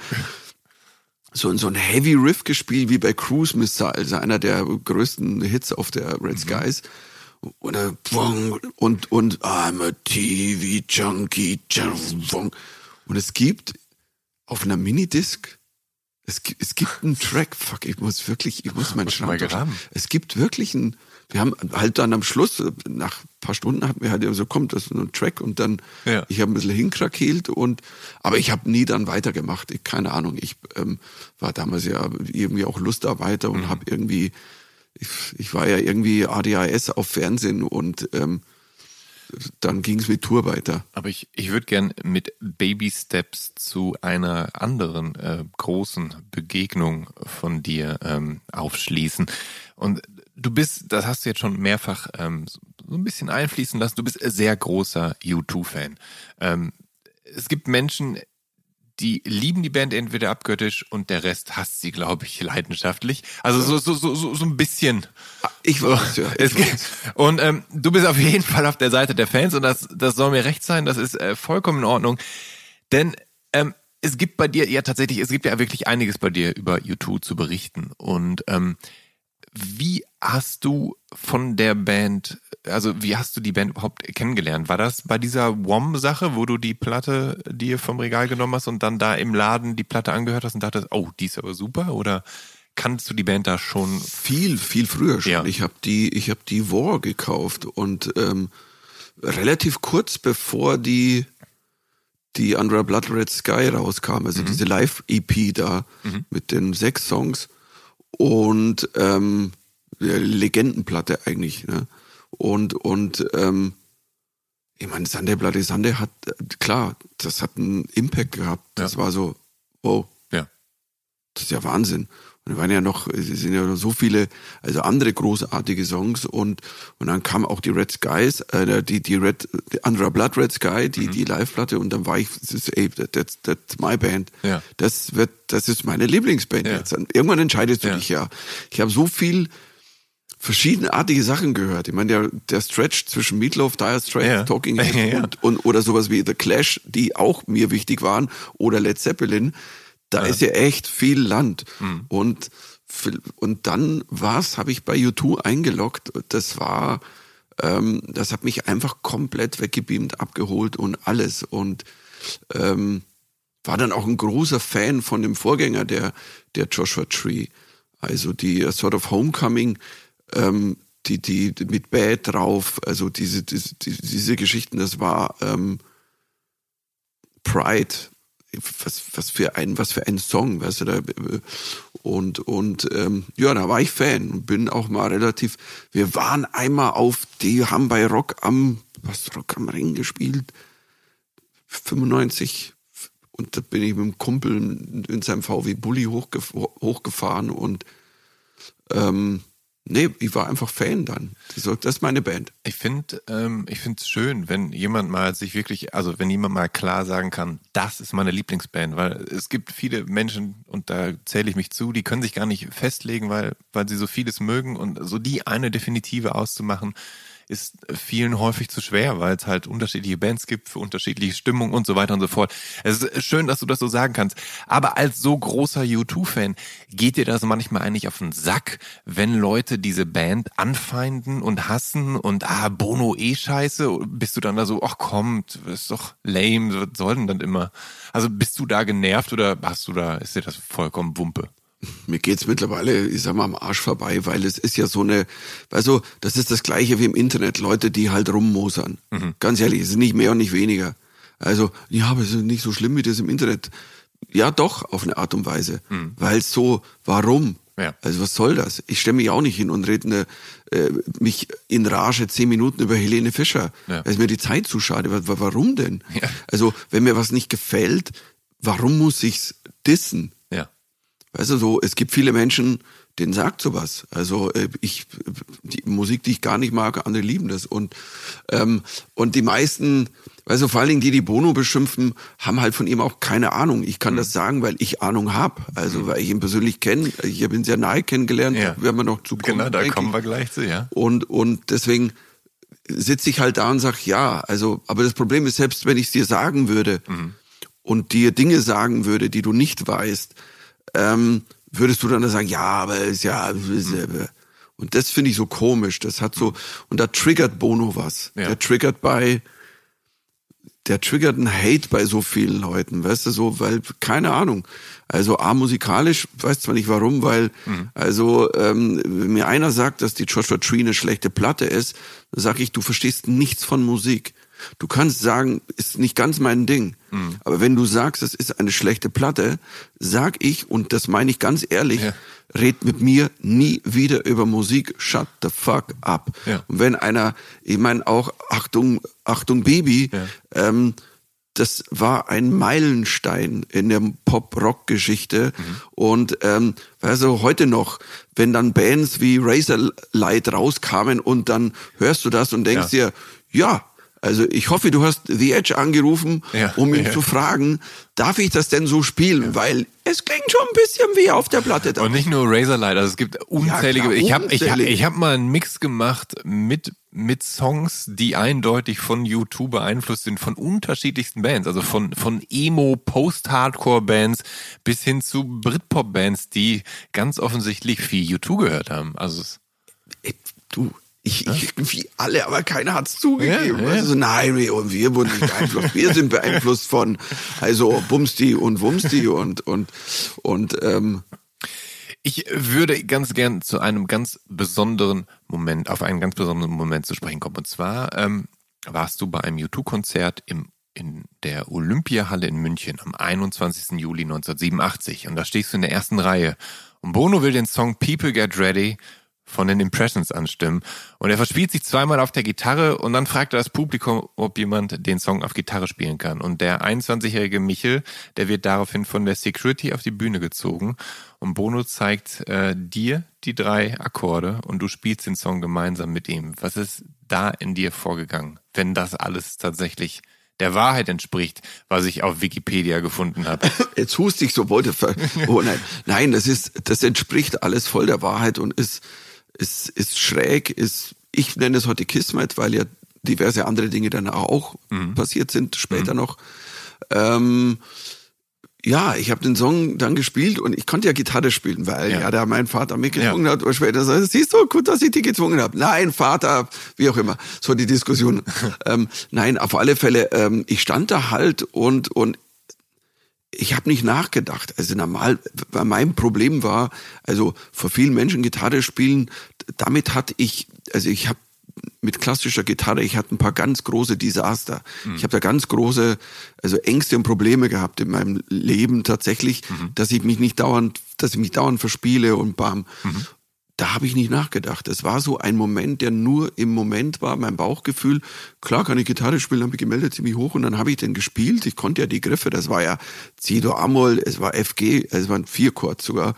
Heavy Riff gespielt, wie bei Cruise Missile, also einer der größten Hits auf der Red Skies. Und I'm a TV Junkie. Und es gibt auf einer Minidisc, es gibt einen Track, ich muss meinen Schrank. Es gibt wirklich wir haben halt dann am Schluss, nach ein paar Stunden hatten wir halt so, kommt das so ein Track und dann, ich habe ein bisschen hinkrakeelt aber ich habe nie dann weitergemacht, keine Ahnung, ich war damals ja irgendwie auch Lustarbeiter und habe irgendwie, ich war ja irgendwie ADHS auf Fernsehen und dann ging es mit Tour weiter. Aber ich würde gern mit Baby Steps zu einer anderen großen Begegnung von dir aufschließen. Und du bist, das hast du jetzt schon mehrfach so ein bisschen einfließen lassen, du bist ein sehr großer U2-Fan. Es gibt Menschen, die lieben die Band entweder abgöttisch und der Rest hasst sie, glaube ich, leidenschaftlich. Also so ein bisschen. Ich weiß, ja. Und du bist auf jeden Fall auf der Seite der Fans und das soll mir recht sein, das ist vollkommen in Ordnung. Denn es gibt bei dir, ja tatsächlich, es gibt ja wirklich einiges bei dir über U2 zu berichten. Und wie hast du von der Band, also wie hast du die Band überhaupt kennengelernt? War das bei dieser WOM-Sache, wo du die Platte dir vom Regal genommen hast und dann da im Laden die Platte angehört hast und dachtest, oh, die ist aber super? Oder kannst du die Band da schon? Viel früher schon. Ja. Ich hab die War gekauft und relativ kurz bevor die Under a Blood Red Sky rauskam, also diese Live-EP da mit den 6 Songs. Und Legendenplatte eigentlich, ne? Und ich meine, Sunday Bloody Sunday hat, klar, das hat einen Impact gehabt. Das war so, wow. Ja. Das ist ja Wahnsinn. Und es sind ja noch so viele, also andere großartige Songs und dann kam auch die Red Skies, die Under a Blood Red Sky, die Live-Platte und dann war ich, that's my band. Ja. Das ist meine Lieblingsband jetzt. Irgendwann entscheidest du dich ja. Ich habe so viel verschiedenartige Sachen gehört. Ich meine, der Stretch zwischen Meatloaf, Dire Straits, Talking Heads und oder sowas wie The Clash, die auch mir wichtig waren, oder Led Zeppelin. Da ist ja echt viel Land. Und dann habe ich bei U2 eingeloggt. Das hat mich einfach komplett weggebeamt, abgeholt und alles. Und war dann auch ein großer Fan von dem Vorgänger der Joshua Tree. Also die Sort of Homecoming, die mit Bad drauf, also diese Geschichten, das war Pride. Was für ein Song, weißt du, Ja, da war ich Fan und bin auch mal wir waren einmal die haben bei Rock am Ring gespielt, 95, und da bin ich mit dem Kumpel in seinem VW Bulli hochgefahren und ich war einfach Fan dann. Das ist meine Band. Ich finde es schön, wenn jemand mal wenn jemand mal klar sagen kann, das ist meine Lieblingsband, weil es gibt viele Menschen, und da zähle ich mich zu, die können sich gar nicht festlegen, weil sie so vieles mögen, und so die eine definitive auszumachen, ist vielen häufig zu schwer, weil es halt unterschiedliche Bands gibt für unterschiedliche Stimmungen und so weiter und so fort. Es ist schön, dass du das so sagen kannst. Aber als so großer U2-Fan, geht dir das manchmal eigentlich auf den Sack, wenn Leute diese Band anfeinden und hassen und Bono scheiße? Bist du dann da so, ach komm, das ist doch lame, was soll denn dann immer? Also bist du da genervt oder ist dir das vollkommen Wumpe? Mir geht's mittlerweile, ich sag mal, am Arsch vorbei, weil es ist ja das ist das Gleiche wie im Internet, Leute, die halt rummosern. Ganz ehrlich, es ist nicht mehr und nicht weniger. Also, ja, aber es ist nicht so schlimm wie das im Internet. Ja, doch, auf eine Art und Weise. Weil warum? Ja. Also, was soll das? Ich stelle mich auch nicht hin und rede mich in Rage 10 Minuten über Helene Fischer. Ja. Da ist mir die Zeit zu schade. Warum denn? Ja. Also, wenn mir was nicht gefällt, warum muss ich's dissen? Ja. Weißt du, so, es gibt viele Menschen, denen sagt sowas. Also die Musik, die ich gar nicht mag, andere lieben das. Und die meisten, also vor allen Dingen die Bono beschimpfen, haben halt von ihm auch keine Ahnung. Ich kann das sagen, weil ich Ahnung habe. Also weil ich ihn persönlich kenne. Ich habe ihn sehr nahe kennengelernt. Ja. Werden wir noch zu kommen. Genau, da kommen wir gleich zu, ja. Und deswegen sitze ich halt da und sage, ja, also, aber das Problem ist, selbst wenn ich es dir sagen würde und dir Dinge sagen würde, die du nicht weißt, würdest du dann sagen, ja, aber ist ja, und das finde ich so komisch, das hat so, und da triggert Bono was, ja. der triggert einen Hate bei so vielen Leuten, weißt du, so, weil, keine Ahnung, also musikalisch, weiß zwar nicht warum, weil, wenn mir einer sagt, dass die Joshua Tree eine schlechte Platte ist, dann sage ich, du verstehst nichts von Musik. Du kannst sagen, ist nicht ganz mein Ding. Aber wenn du sagst, es ist eine schlechte Platte, sag ich, und das meine ich ganz ehrlich, red mit mir nie wieder über Musik, shut the fuck up. Ja. Und wenn einer, ich meine auch, Achtung Baby, das war ein Meilenstein in der Pop-Rock-Geschichte. Und heute noch, wenn dann Bands wie Razorlight rauskamen und dann hörst du das und denkst dir, ja, also ich hoffe, du hast The Edge angerufen, um ihn zu fragen, darf ich das denn so spielen? Ja. Weil es klingt schon ein bisschen wie auf der Platte. Da. Und nicht nur Razorlight, also es gibt unzählige. Ja, klar, ich hab mal einen Mix gemacht mit Songs, die eindeutig von U2 beeinflusst sind, von unterschiedlichsten Bands, also von Emo, Post-Hardcore-Bands bis hin zu Britpop-Bands, die ganz offensichtlich viel U2 gehört haben. Also Ich wie alle, aber keiner hat's zugegeben. Ja. Also nein, wir wurden nicht beeinflusst. Wir sind beeinflusst von, also Bumsti und Wumsti und Ich würde ganz gern auf einen ganz besonderen Moment zu sprechen kommen. Und zwar warst du bei einem U2-Konzert in der Olympiahalle in München am 21. Juli 1987. Und da stehst du in der ersten Reihe. Und Bono will den Song People Get Ready von den Impressions anstimmen. Und er verspielt sich zweimal auf der Gitarre und dann fragt er das Publikum, ob jemand den Song auf Gitarre spielen kann. Und der 21-jährige Michel, der wird daraufhin von der Security auf die Bühne gezogen. Und Bono zeigt dir die 3 Akkorde und du spielst den Song gemeinsam mit ihm. Was ist da in dir vorgegangen, wenn das alles tatsächlich der Wahrheit entspricht, was ich auf Wikipedia gefunden habe? Jetzt huste ich so, nein, das entspricht alles voll der Wahrheit und ist schräg, ich nenne es heute Kismet, weil ja diverse andere Dinge dann auch passiert sind, später noch. Ich habe den Song dann gespielt und ich konnte ja Gitarre spielen, weil da mein Vater mich gezwungen hat, oder später sagt, siehst du, gut, dass ich dich gezwungen habe. Nein, Vater, wie auch immer, so die Diskussion. Nein, auf alle Fälle, ich stand da halt und ich habe nicht nachgedacht. Also normal, weil mein Problem war, also vor vielen Menschen Gitarre spielen, damit hatte ich habe mit klassischer Gitarre, ich hatte ein paar ganz große Desaster. Ich habe da ganz große, also Ängste und Probleme gehabt in meinem Leben tatsächlich, dass ich mich dauernd verspiele und bam. Da habe ich nicht nachgedacht. Es war so ein Moment, der nur im Moment war, mein Bauchgefühl. Klar kann ich Gitarre spielen, habe ich gemeldet, ziemlich hoch und dann habe ich den gespielt. Ich konnte ja die Griffe, das war ja C-Dur-Amol, es war FG, es waren 4 Chords sogar.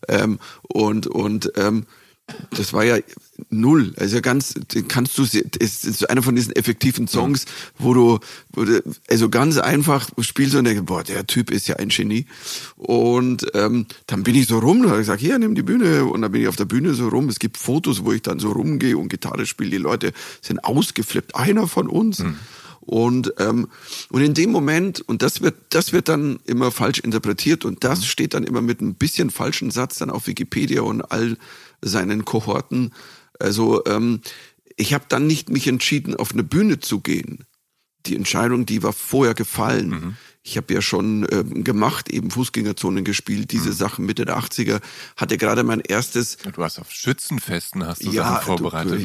Das war ja null. Also es ist einer von diesen effektiven Songs, wo du also ganz einfach spielst und denkst, boah, der Typ ist ja ein Genie. Und dann bin ich so rum, da habe ich gesagt, hier, nimm die Bühne. Und dann bin ich auf der Bühne so rum. Es gibt Fotos, wo ich dann so rumgehe und Gitarre spiele. Die Leute sind ausgeflippt. Einer von uns. Und in dem Moment, und das wird dann immer falsch interpretiert und das steht dann immer mit ein bisschen falschen Satz dann auf Wikipedia und all seinen Kohorten. Also ich habe dann nicht mich entschieden, auf eine Bühne zu gehen. Die Entscheidung, die war vorher gefallen. Ich habe ja schon gemacht, eben Fußgängerzonen gespielt, diese Sachen Mitte der 80er. Hatte gerade mein erstes... Du hast auf Schützenfesten Sachen vorbereitet.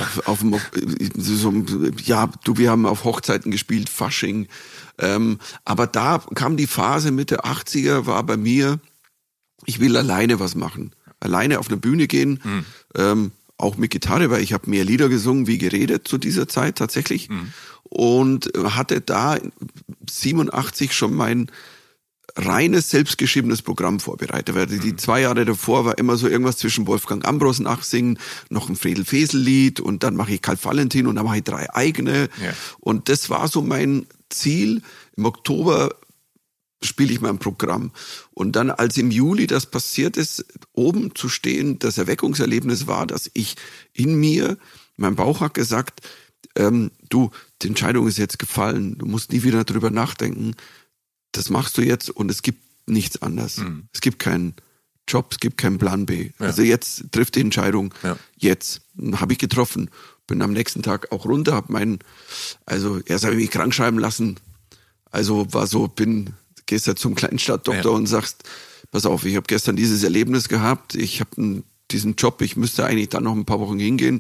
Wir haben auf Hochzeiten gespielt, Fasching. Aber da kam die Phase Mitte 80er, war bei mir, ich will alleine was machen. Alleine auf eine Bühne gehen, auch mit Gitarre, weil ich habe mehr Lieder gesungen wie geredet zu dieser Zeit tatsächlich. Und hatte da 87 schon mein reines, selbstgeschriebenes Programm vorbereitet. Weil die 2 Jahre davor war immer so irgendwas zwischen Wolfgang Ambros nachsingen, noch ein Friedel-Fesel-Lied und dann mache ich Karl Valentin und dann mache ich 3 eigene. Ja. Und das war so mein Ziel. Im Oktober spiele ich mein Programm. Und dann, als im Juli das passiert ist, oben zu stehen, das Erweckungserlebnis war, dass ich in mir, mein Bauch hat gesagt, du, die Entscheidung ist jetzt gefallen, du musst nie wieder drüber nachdenken, das machst du jetzt und es gibt nichts anderes. Es gibt keinen Job, es gibt keinen Plan B. Ja. Also jetzt trifft die Entscheidung, jetzt. Habe ich getroffen, bin am nächsten Tag auch runter, erst habe ich mich krank schreiben lassen, also war so, gehst ja zum Kleinstadtdoktor und sagst, pass auf, ich habe gestern dieses Erlebnis gehabt, ich habe diesen Job, ich müsste eigentlich dann noch ein paar Wochen hingehen.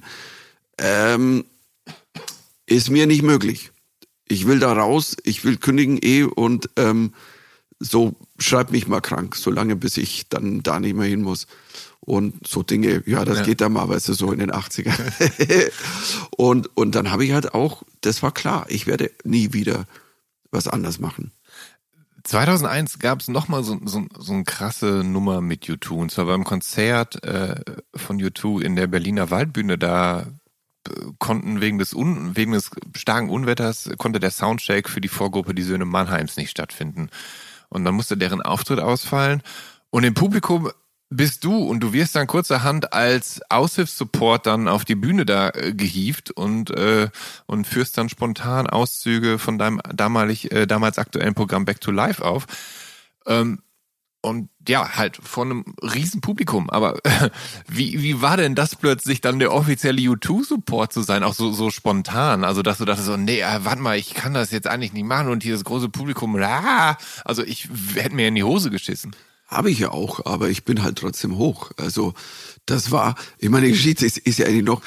Ist mir nicht möglich. Ich will da raus, ich will kündigen und so schreib mich mal krank, solange bis ich dann da nicht mehr hin muss. Und so Dinge, das geht dann mal, weißt du, so in den 80ern. und dann habe ich halt auch, das war klar, ich werde nie wieder was anders machen. 2001 gab es nochmal so eine krasse Nummer mit U2. Und zwar beim Konzert von U2 in der Berliner Waldbühne. Da konnten wegen des starken Unwetters konnte der Soundcheck für die Vorgruppe Die Söhne Mannheims nicht stattfinden. Und dann musste deren Auftritt ausfallen. Und im Publikum bist du und du wirst dann kurzerhand als Aushilfssupport dann auf die Bühne da gehievt und führst dann spontan Auszüge von deinem damals aktuellen Programm Back to Life auf. Und ja, halt vor einem riesen Publikum. Aber wie war denn das plötzlich dann der offizielle U2-Support zu sein, auch so spontan? Also dass du dachtest so, nee, warte mal, ich kann das jetzt eigentlich nicht machen und hier das große Publikum, also ich hätte mir in die Hose geschissen. Habe ich ja auch, aber ich bin halt trotzdem hoch. Also das war, ich meine, die Geschichte ist ja eigentlich noch,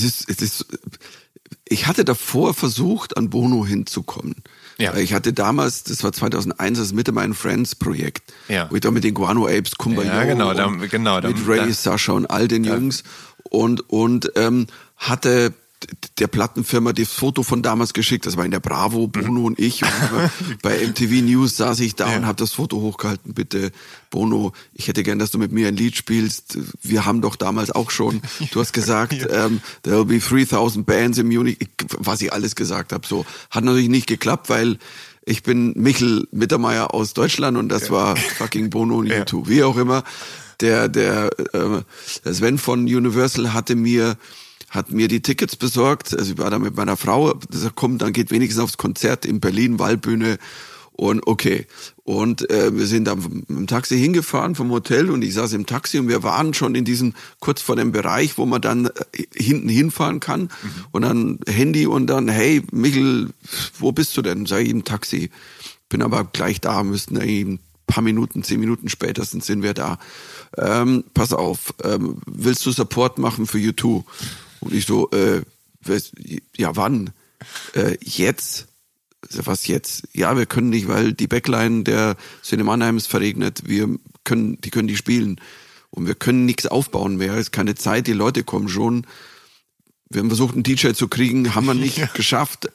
ich hatte davor versucht, an Bono hinzukommen. Ja. Ich hatte damals, das war 2001, das Mitte meinen Friends Projekt, wo ich da mit den Guano Apes, Kumbaya, mit Ray, Sascha und all den Jungs und hatte der Plattenfirma das Foto von damals geschickt, das war in der Bravo, Bono und ich. Und bei MTV News saß ich da und habe das Foto hochgehalten. Bitte, Bono, ich hätte gern, dass du mit mir ein Lied spielst. Wir haben doch damals auch schon, du hast gesagt, there will be 3000 bands in Munich, was ich alles gesagt habe. So, hat natürlich nicht geklappt, weil ich bin Michel Mittermeier aus Deutschland und das war fucking Bono und U2, wie auch immer. Der Sven von Universal hat mir die Tickets besorgt, also ich war da mit meiner Frau, gesagt, komm, dann geht wenigstens aufs Konzert in Berlin, Waldbühne und okay. Und wir sind dann mit dem Taxi hingefahren vom Hotel und ich saß im Taxi und wir waren schon in diesem, kurz vor dem Bereich, wo man dann hinten hinfahren kann und dann Handy und dann, hey Michel, wo bist du denn? Sag ich, im Taxi. Bin aber gleich da, müssten ein paar Minuten, 10 Minuten spätestens sind wir da. Pass auf, willst du Support machen für U2? Und ich so, Ja, wann? Jetzt? Was jetzt? Ja, wir können nicht, weil die Backline der Cinema Mannheim ist verregnet. Die können die spielen. Und wir können nichts aufbauen mehr. Es ist keine Zeit, die Leute kommen schon. Wir haben versucht, einen DJ zu kriegen, haben wir nicht geschafft.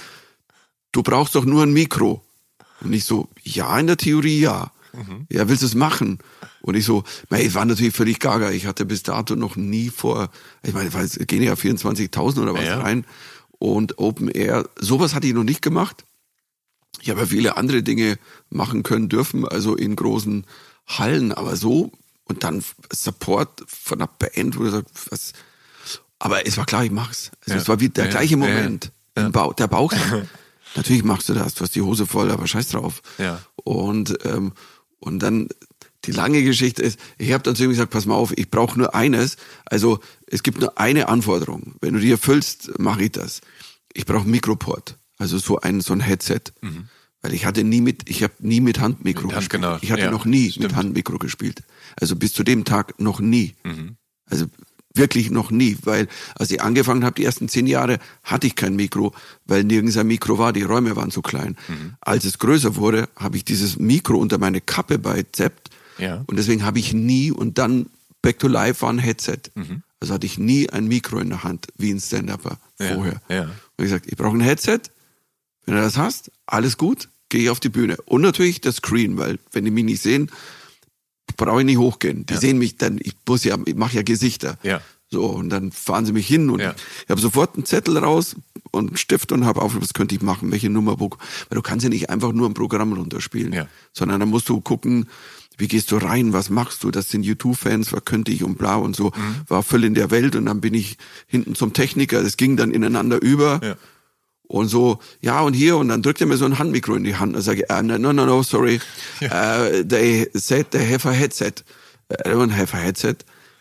Du brauchst doch nur ein Mikro. Und ich so, ja, in der Theorie ja. Ja, willst du es machen? Und ich so, ich war natürlich völlig gaga. Ich hatte bis dato noch nie ich meine, es gehen ja 24.000 oder was rein. Und Open Air, sowas hatte ich noch nicht gemacht. Ich habe ja viele andere Dinge machen können dürfen, also in großen Hallen, aber so und dann Support von einer Band, wo du sagst, was. Aber es war klar, ich mach's. Also es war wie der gleiche Moment. Der Bauch. Natürlich machst du das, du hast die Hose voll, aber scheiß drauf. Ja. Und dann die lange Geschichte ist, ich habe dann zu ihm gesagt, pass mal auf, ich brauche nur eines. Also es gibt nur eine Anforderung. Wenn du die erfüllst, mache ich das. Ich brauche ein Mikroport, also so ein Headset. Weil ich habe nie mit Handmikro gespielt. Genau. Ich hatte noch nie mit Handmikro gespielt. Also bis zu dem Tag noch nie. Also wirklich noch nie, weil als ich angefangen habe, die ersten 10 Jahre, hatte ich kein Mikro, weil nirgends ein Mikro war, die Räume waren zu klein. Als es größer wurde, habe ich dieses Mikro unter meine Kappe beizept. Ja. Und deswegen habe ich nie, und dann Back to Life war ein Headset. Also hatte ich nie ein Mikro in der Hand, wie ein Stand-Upper vorher. Ja. Und ich gesagt, ich brauche ein Headset. Wenn du das hast, alles gut, gehe ich auf die Bühne. Und natürlich das Screen, weil wenn die mich nicht sehen, brauche ich nicht hochgehen. Die sehen mich dann, ich mache ja Gesichter. Ja. So, und dann fahren sie mich hin und ich habe sofort einen Zettel raus und einen Stift und habe auf, was könnte ich machen, welche Nummer, weil du kannst ja nicht einfach nur ein Programm runterspielen, sondern dann musst du gucken, wie gehst du rein, was machst du, das sind U2-Fans, was könnte ich und bla und so, war voll in der Welt und dann bin ich hinten zum Techniker, das ging dann ineinander über und so, ja und hier und dann drückt er mir so ein Handmikro in die Hand und sage ich, no, sorry, they said they have a headset. I don't have a headset.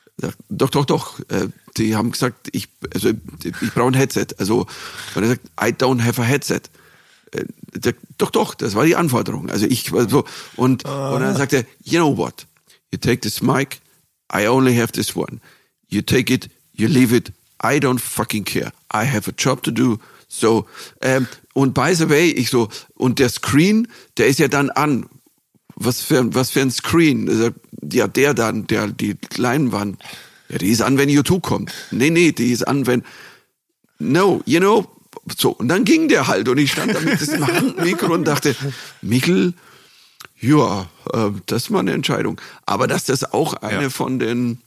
Doch. Die haben gesagt, ich brauche ein Headset. Also, und er sagt, I don't have a headset. Doch, das war die Anforderung. Also und dann sagt er, you know what? You take this mic, I only have this one. You take it, you leave it, I don't fucking care. I have a job to do. So, und by the way, und der Screen, der ist ja dann an. Was für ein Screen? Ja, die Leinwand. Ja, die ist an, wenn U2 kommt. Nee, die ist an, wenn, no, you know, so. Und dann ging der halt und ich stand da mit diesem Handmikro und dachte, Michel, ja, das ist mal eine Entscheidung. Aber dass das auch eine von den,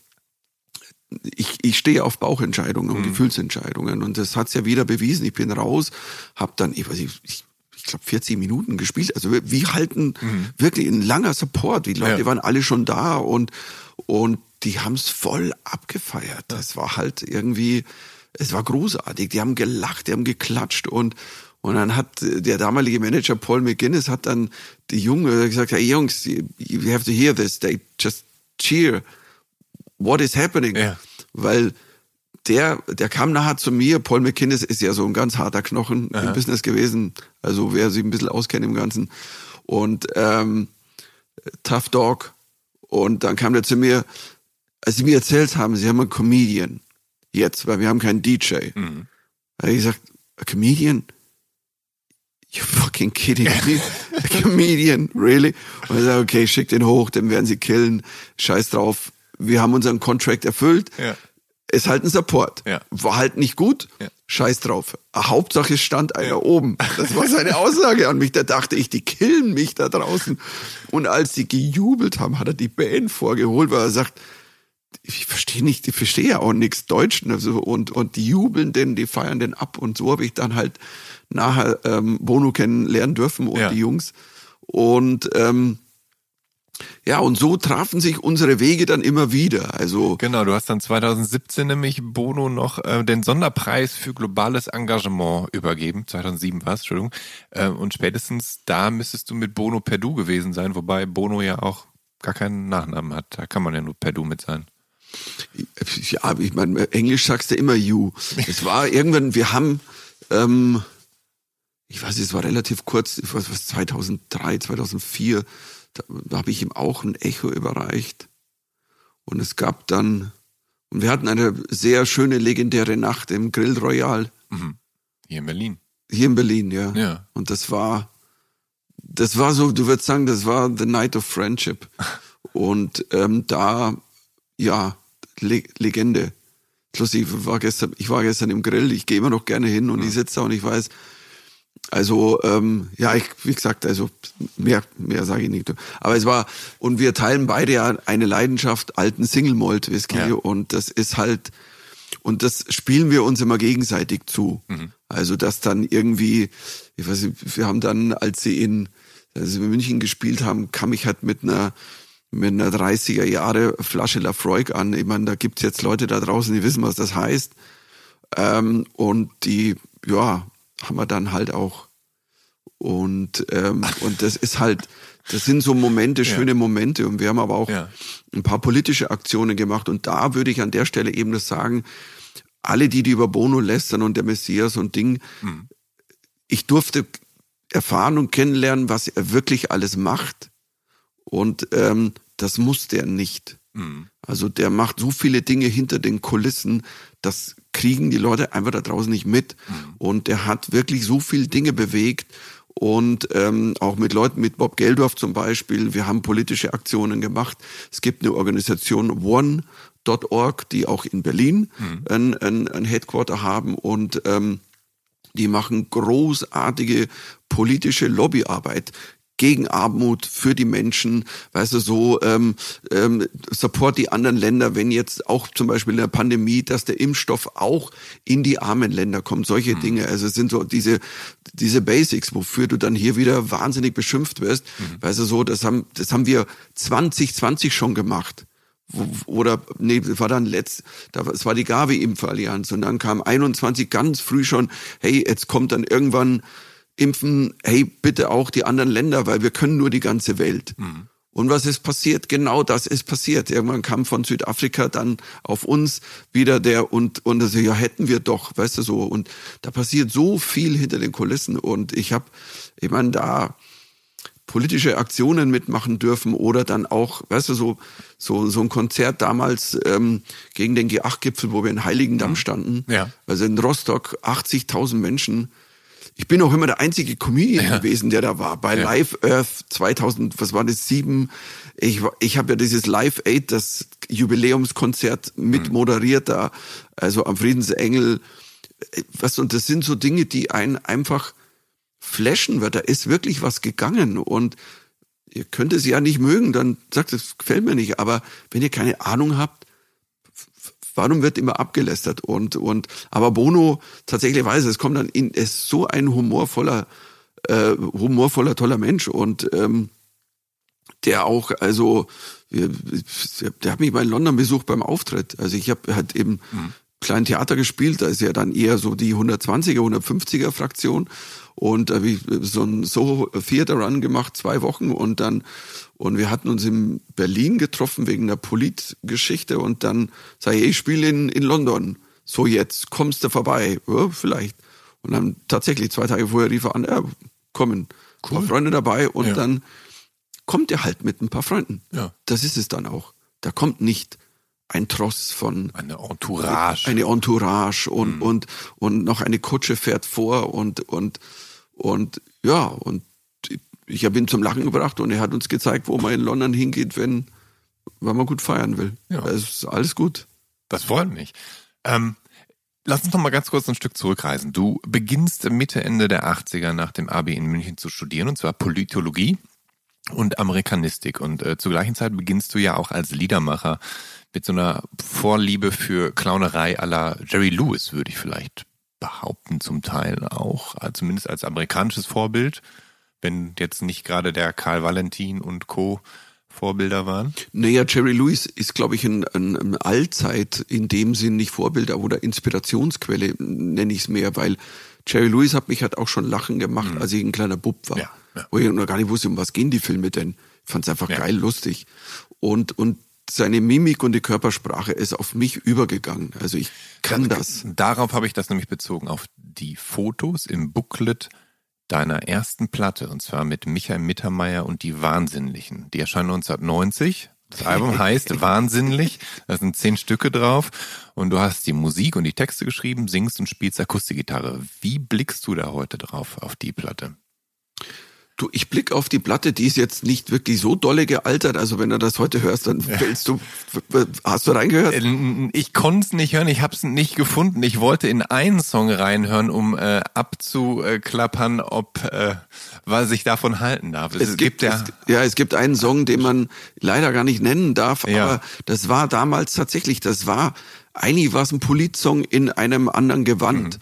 ich stehe auf Bauchentscheidungen und Gefühlsentscheidungen und das hat's ja wieder bewiesen. Ich bin raus, hab dann, ich glaube 40 Minuten gespielt. Also wir halten wirklich ein langer Support. Die Leute waren alle schon da und die haben es voll abgefeiert. Das war halt irgendwie, es war großartig. Die haben gelacht, die haben geklatscht und dann hat der damalige Manager Paul McGuinness hat dann die Jungen gesagt, hey Jungs, you have to hear this. They just cheer. What is happening? Ja. Weil der kam nachher zu mir. Paul McGuinness ist ja so ein ganz harter Knochen im Business gewesen. Also wer sich ein bisschen auskennt im Ganzen. Und Tough Dog. Und dann kam der zu mir, als sie mir erzählt haben, sie haben einen Comedian jetzt, weil wir haben keinen DJ. Da habe ich gesagt, a Comedian? You fucking kidding me? A Comedian? Really? Und ich sage, okay, schick den hoch, den werden sie killen. Scheiß drauf. Wir haben unseren Contract erfüllt. Ja. Ist halt ein Support. Ja. War halt nicht gut. Ja. Scheiß drauf. Hauptsache es stand einer oben. Das war seine Aussage an mich. Da dachte ich, die killen mich da draußen. Und als sie gejubelt haben, hat er die Band vorgeholt, weil er sagt, ich verstehe ja auch nichts Deutsch. Und die jubeln den, die feiern den ab. Und so habe ich dann halt nachher Bono kennenlernen dürfen und die Jungs. Und und so trafen sich unsere Wege dann immer wieder. Also genau, du hast dann 2017 nämlich Bono noch den Sonderpreis für globales Engagement übergeben. 2007 war es, Entschuldigung. Und spätestens da müsstest du mit Bono per Du gewesen sein, wobei Bono ja auch gar keinen Nachnamen hat. Da kann man ja nur per Du mit sein. Ja, ich meine, Englisch sagst du immer you. Es war irgendwann, wir haben, ich weiß, es war relativ kurz, ich weiß was, 2003, 2004, da habe ich ihm auch ein Echo überreicht. Und es gab dann, Und wir hatten eine sehr schöne, legendäre Nacht im Grill Royal. Hier in Berlin. Hier in Berlin, ja. Ja. Und das war so, du würdest sagen, das war the night of friendship. Und Legende. Plus ich war gestern im Grill, ich gehe immer noch gerne hin und ich sitze da und ich weiß, also, wie gesagt, also mehr sage ich nicht. Aber es war, und wir teilen beide ja eine Leidenschaft, alten Single Malt Whisky, und das ist halt, und das spielen wir uns immer gegenseitig zu. Also, dass dann irgendwie, ich weiß nicht, wir haben dann, als wir in München gespielt haben, kam ich halt mit einer 30er Jahre Flasche Lafroig an. Ich meine, da gibt's jetzt Leute da draußen, die wissen, was das heißt. Und die, haben wir dann halt auch. Und das ist halt, das sind so Momente, schöne Momente. Und wir haben aber auch ein paar politische Aktionen gemacht. Und da würde ich an der Stelle eben das sagen, alle die über Bono lästern und der Messias und Ding, ich durfte erfahren und kennenlernen, was er wirklich alles macht. Und das muss der nicht. Also der macht so viele Dinge hinter den Kulissen, das kriegen die Leute einfach da draußen nicht mit. Und der hat wirklich so viele Dinge bewegt. Und auch mit Leuten, mit Bob Geldorf zum Beispiel, wir haben politische Aktionen gemacht. Es gibt eine Organisation One.org, die auch in Berlin ein Headquarter haben, und die machen großartige politische Lobbyarbeit gegen Armut, für die Menschen, weißt du, so support die anderen Länder, wenn jetzt auch zum Beispiel in der Pandemie, dass der Impfstoff auch in die armen Länder kommt, solche Dinge. Also es sind so diese Basics, wofür du dann hier wieder wahnsinnig beschimpft wirst. Weißt du, so, das haben wir 2020 schon gemacht. Das war dann es war die Gavi-Impfallianz, und dann kam 21 ganz früh schon, hey, jetzt kommt dann irgendwann Impfen, hey, bitte auch die anderen Länder, weil wir können nur die ganze Welt. Und was ist passiert? Genau das ist passiert. Irgendwann kam von Südafrika dann auf uns wieder und also, ja, hätten wir doch, weißt du, so. Und da passiert so viel hinter den Kulissen, und ich meine, da politische Aktionen mitmachen dürfen oder dann auch, weißt du, so ein Konzert damals gegen den G8-Gipfel, wo wir in Heiligendamm standen. Ja. Also in Rostock 80.000 Menschen. Ich bin auch immer der einzige Comedian gewesen, der da war. Bei Live Earth 2007. Ich habe ja dieses Live Aid, das Jubiläumskonzert mit moderiert da. Also am Friedensengel. Und das sind so Dinge, die einen einfach flashen wird. Da ist wirklich was gegangen. Und ihr könnt es ja nicht mögen, dann sagt es, gefällt mir nicht. Aber wenn ihr keine Ahnung habt, warum wird immer abgelästert? Aber Bono, tatsächlich weiß es kommt dann ist so ein humorvoller, toller Mensch, und der auch, also der hat mich mal in London besucht beim Auftritt. Also ich habe halt eben kleinen Theater gespielt, da ist ja dann eher so die 120er, 150er Fraktion, und da habe ich so ein Theater-Run gemacht, 2 Wochen, und wir hatten uns in Berlin getroffen wegen einer Politgeschichte, und dann sage ich spiele in London, so jetzt, kommst du vorbei? Ja, vielleicht. Und dann tatsächlich 2 Tage vorher rief er an, ja, kommen, cool. Ein paar Freunde dabei, und dann kommt er halt mit ein paar Freunden. Ja. Das ist es dann auch. Da kommt nicht ein Tross von... Eine Entourage. Und noch eine Kutsche fährt vor, und ich habe ihn zum Lachen gebracht, und er hat uns gezeigt, wo man in London hingeht, wenn man gut feiern will. Ja. Das ist alles gut. Das freut mich. Lass uns noch mal ganz kurz ein Stück zurückreisen. Du beginnst Mitte, Ende der 80er nach dem Abi in München zu studieren, und zwar Politologie und Amerikanistik. Und zur gleichen Zeit beginnst du ja auch als Liedermacher mit so einer Vorliebe für Clownerei à la Jerry Lewis, würde ich vielleicht behaupten, zum Teil auch, zumindest als amerikanisches Vorbild, wenn jetzt nicht gerade der Karl Valentin und Co. Vorbilder waren? Naja, Jerry Lewis ist, glaube ich, ein Allzeit in dem Sinn nicht Vorbild oder Inspirationsquelle, nenne ich es mehr, weil Jerry Lewis hat mich halt auch schon lachen gemacht, als ich ein kleiner Bub war. Ja. Wo ich noch gar nicht wusste, um was gehen die Filme denn. Ich fand es einfach geil, lustig. Und seine Mimik und die Körpersprache ist auf mich übergegangen. Also ich kann das. Darauf habe ich das nämlich bezogen, auf die Fotos im Booklet deiner ersten Platte, und zwar mit Michael Mittermeier und die Wahnsinnlichen. Die erscheinen 1990, Das Album heißt Wahnsinnlich, da sind 10 Stücke drauf und du hast die Musik und die Texte geschrieben, singst und spielst Akustikgitarre. Wie blickst du da heute drauf, auf die Platte? Du, ich blicke auf die Platte, die ist jetzt nicht wirklich so dolle gealtert, also wenn du das heute hörst, dann fällst du, hast du reingehört? Ich konnte es nicht hören, ich habe es nicht gefunden. Ich wollte in einen Song reinhören, um abzuklappern, ob was ich davon halten darf. Es gibt einen Song, den man leider gar nicht nennen darf, aber das war damals tatsächlich, eigentlich war es ein Politsong in einem anderen Gewand.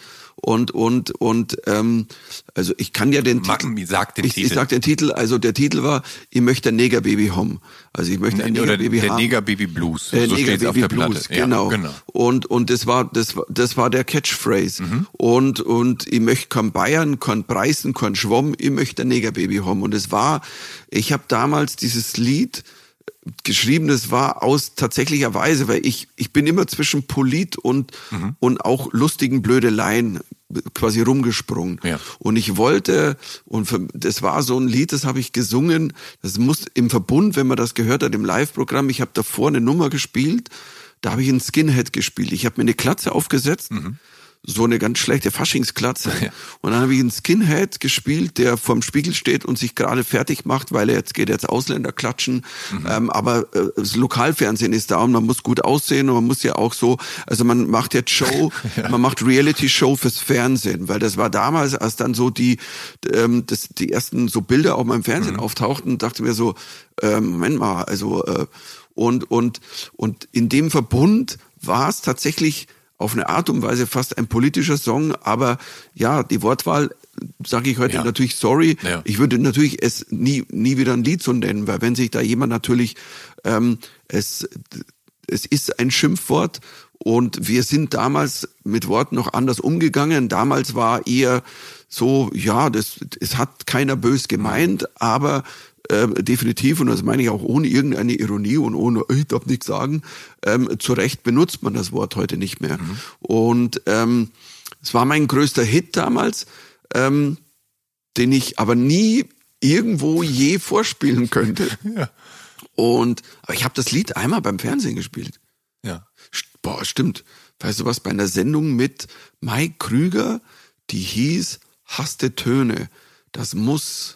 Also ich kann ja den Titel. Ich sag den Titel, also der Titel war, ich möchte ein Negerbaby haben. Also ich möchte ein Negerbaby haben. Der Negerbaby Blues. So steht's auf der Blues, Platte. Genau. Und das war der Catchphrase. Und ich möchte kein Bayern, kein Preisen, kein Schwamm, ich möchte ein Negerbaby haben. Und ich habe damals dieses Lied geschrieben, das war aus tatsächlicher Weise, weil ich bin immer zwischen Polit und auch lustigen Blödeleien quasi rumgesprungen. Ja. Und ich wollte, das war so ein Lied, das habe ich gesungen, das muss im Verbund, wenn man das gehört hat, im Live-Programm, ich habe davor eine Nummer gespielt, da habe ich einen Skinhead gespielt. Ich habe mir eine Glatze aufgesetzt, so eine ganz schlechte Faschingsklatze. Ja. Und dann habe ich einen Skinhead gespielt, der vorm Spiegel steht und sich gerade fertig macht, weil er geht jetzt Ausländer klatschen. Aber das Lokalfernsehen ist da und man muss gut aussehen und man muss ja auch so, also man macht jetzt Show, man macht Reality-Show fürs Fernsehen, weil das war damals, als dann so die ersten so Bilder auf meinem Fernsehen auftauchten, dachte mir so, Moment mal, also und in dem Verbund war es tatsächlich auf eine Art und Weise fast ein politischer Song, aber ja, die Wortwahl, sage ich heute natürlich sorry. Ja. Ich würde natürlich es nie wieder ein Lied so nennen, weil wenn sich da jemand natürlich, es ist ein Schimpfwort und wir sind damals mit Worten noch anders umgegangen. Damals war eher so, ja, es hat keiner bös gemeint, aber definitiv, und das meine ich auch ohne irgendeine Ironie und ohne, ich darf nichts sagen, zu Recht benutzt man das Wort heute nicht mehr. Und es war mein größter Hit damals, den ich aber nie irgendwo je vorspielen könnte. Ja. Aber ich habe das Lied einmal beim Fernsehen gespielt. Ja. Boah, stimmt. Weißt du was, bei einer Sendung mit Mike Krüger, die hieß Hasste Töne. Das muss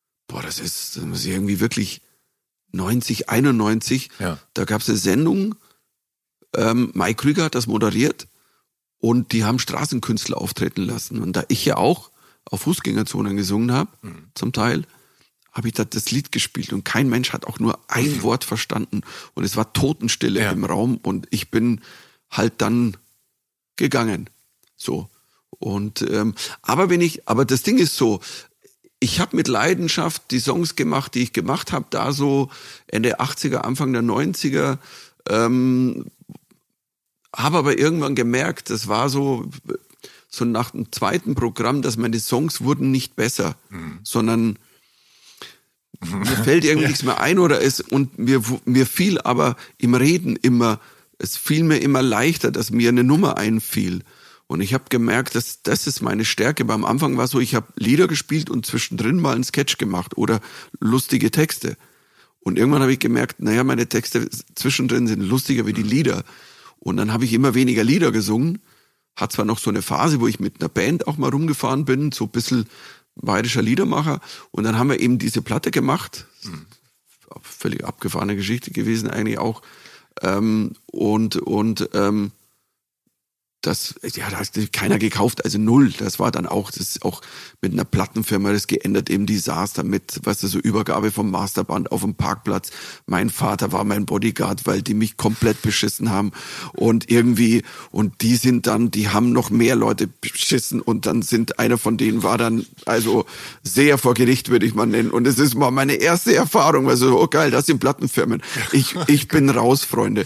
irgendwie wirklich 90, 91. Ja. Da gab es eine Sendung, Mike Krüger hat das moderiert und die haben Straßenkünstler auftreten lassen. Und da ich ja auch auf Fußgängerzonen gesungen habe, zum Teil, habe ich das Lied gespielt und kein Mensch hat auch nur ein Wort verstanden. Und es war Totenstille im Raum und ich bin halt dann gegangen. So. Und aber das Ding ist so, ich habe mit Leidenschaft die Songs gemacht, die ich gemacht habe, da so Ende 80er, Anfang der 90er, habe aber irgendwann gemerkt, das war so nach dem zweiten Programm, dass meine Songs wurden nicht besser, sondern mir fällt irgendwie nichts mehr ein und mir fiel aber im Reden es fiel mir immer leichter, dass mir eine Nummer einfiel. Und ich habe gemerkt, dass das ist meine Stärke. Beim Anfang war so, ich habe Lieder gespielt und zwischendrin mal einen Sketch gemacht oder lustige Texte. Und irgendwann habe ich gemerkt, naja, meine Texte zwischendrin sind lustiger wie die Lieder. Und dann habe ich immer weniger Lieder gesungen. Hat zwar noch so eine Phase, wo ich mit einer Band auch mal rumgefahren bin, so ein bisschen bayerischer Liedermacher. Und dann haben wir eben diese Platte gemacht. Völlig abgefahrene Geschichte gewesen eigentlich auch. Das hat keiner gekauft, also null. Das ist auch mit einer Plattenfirma das geändert, eben die saß damit, so Übergabe vom Masterband auf dem Parkplatz. Mein Vater war mein Bodyguard, weil die mich komplett beschissen haben und die haben noch mehr Leute beschissen und dann einer von denen war dann also sehr vor Gericht, würde ich mal nennen. Und es ist mal meine erste Erfahrung, oh geil, das sind Plattenfirmen. Ich bin raus, Freunde.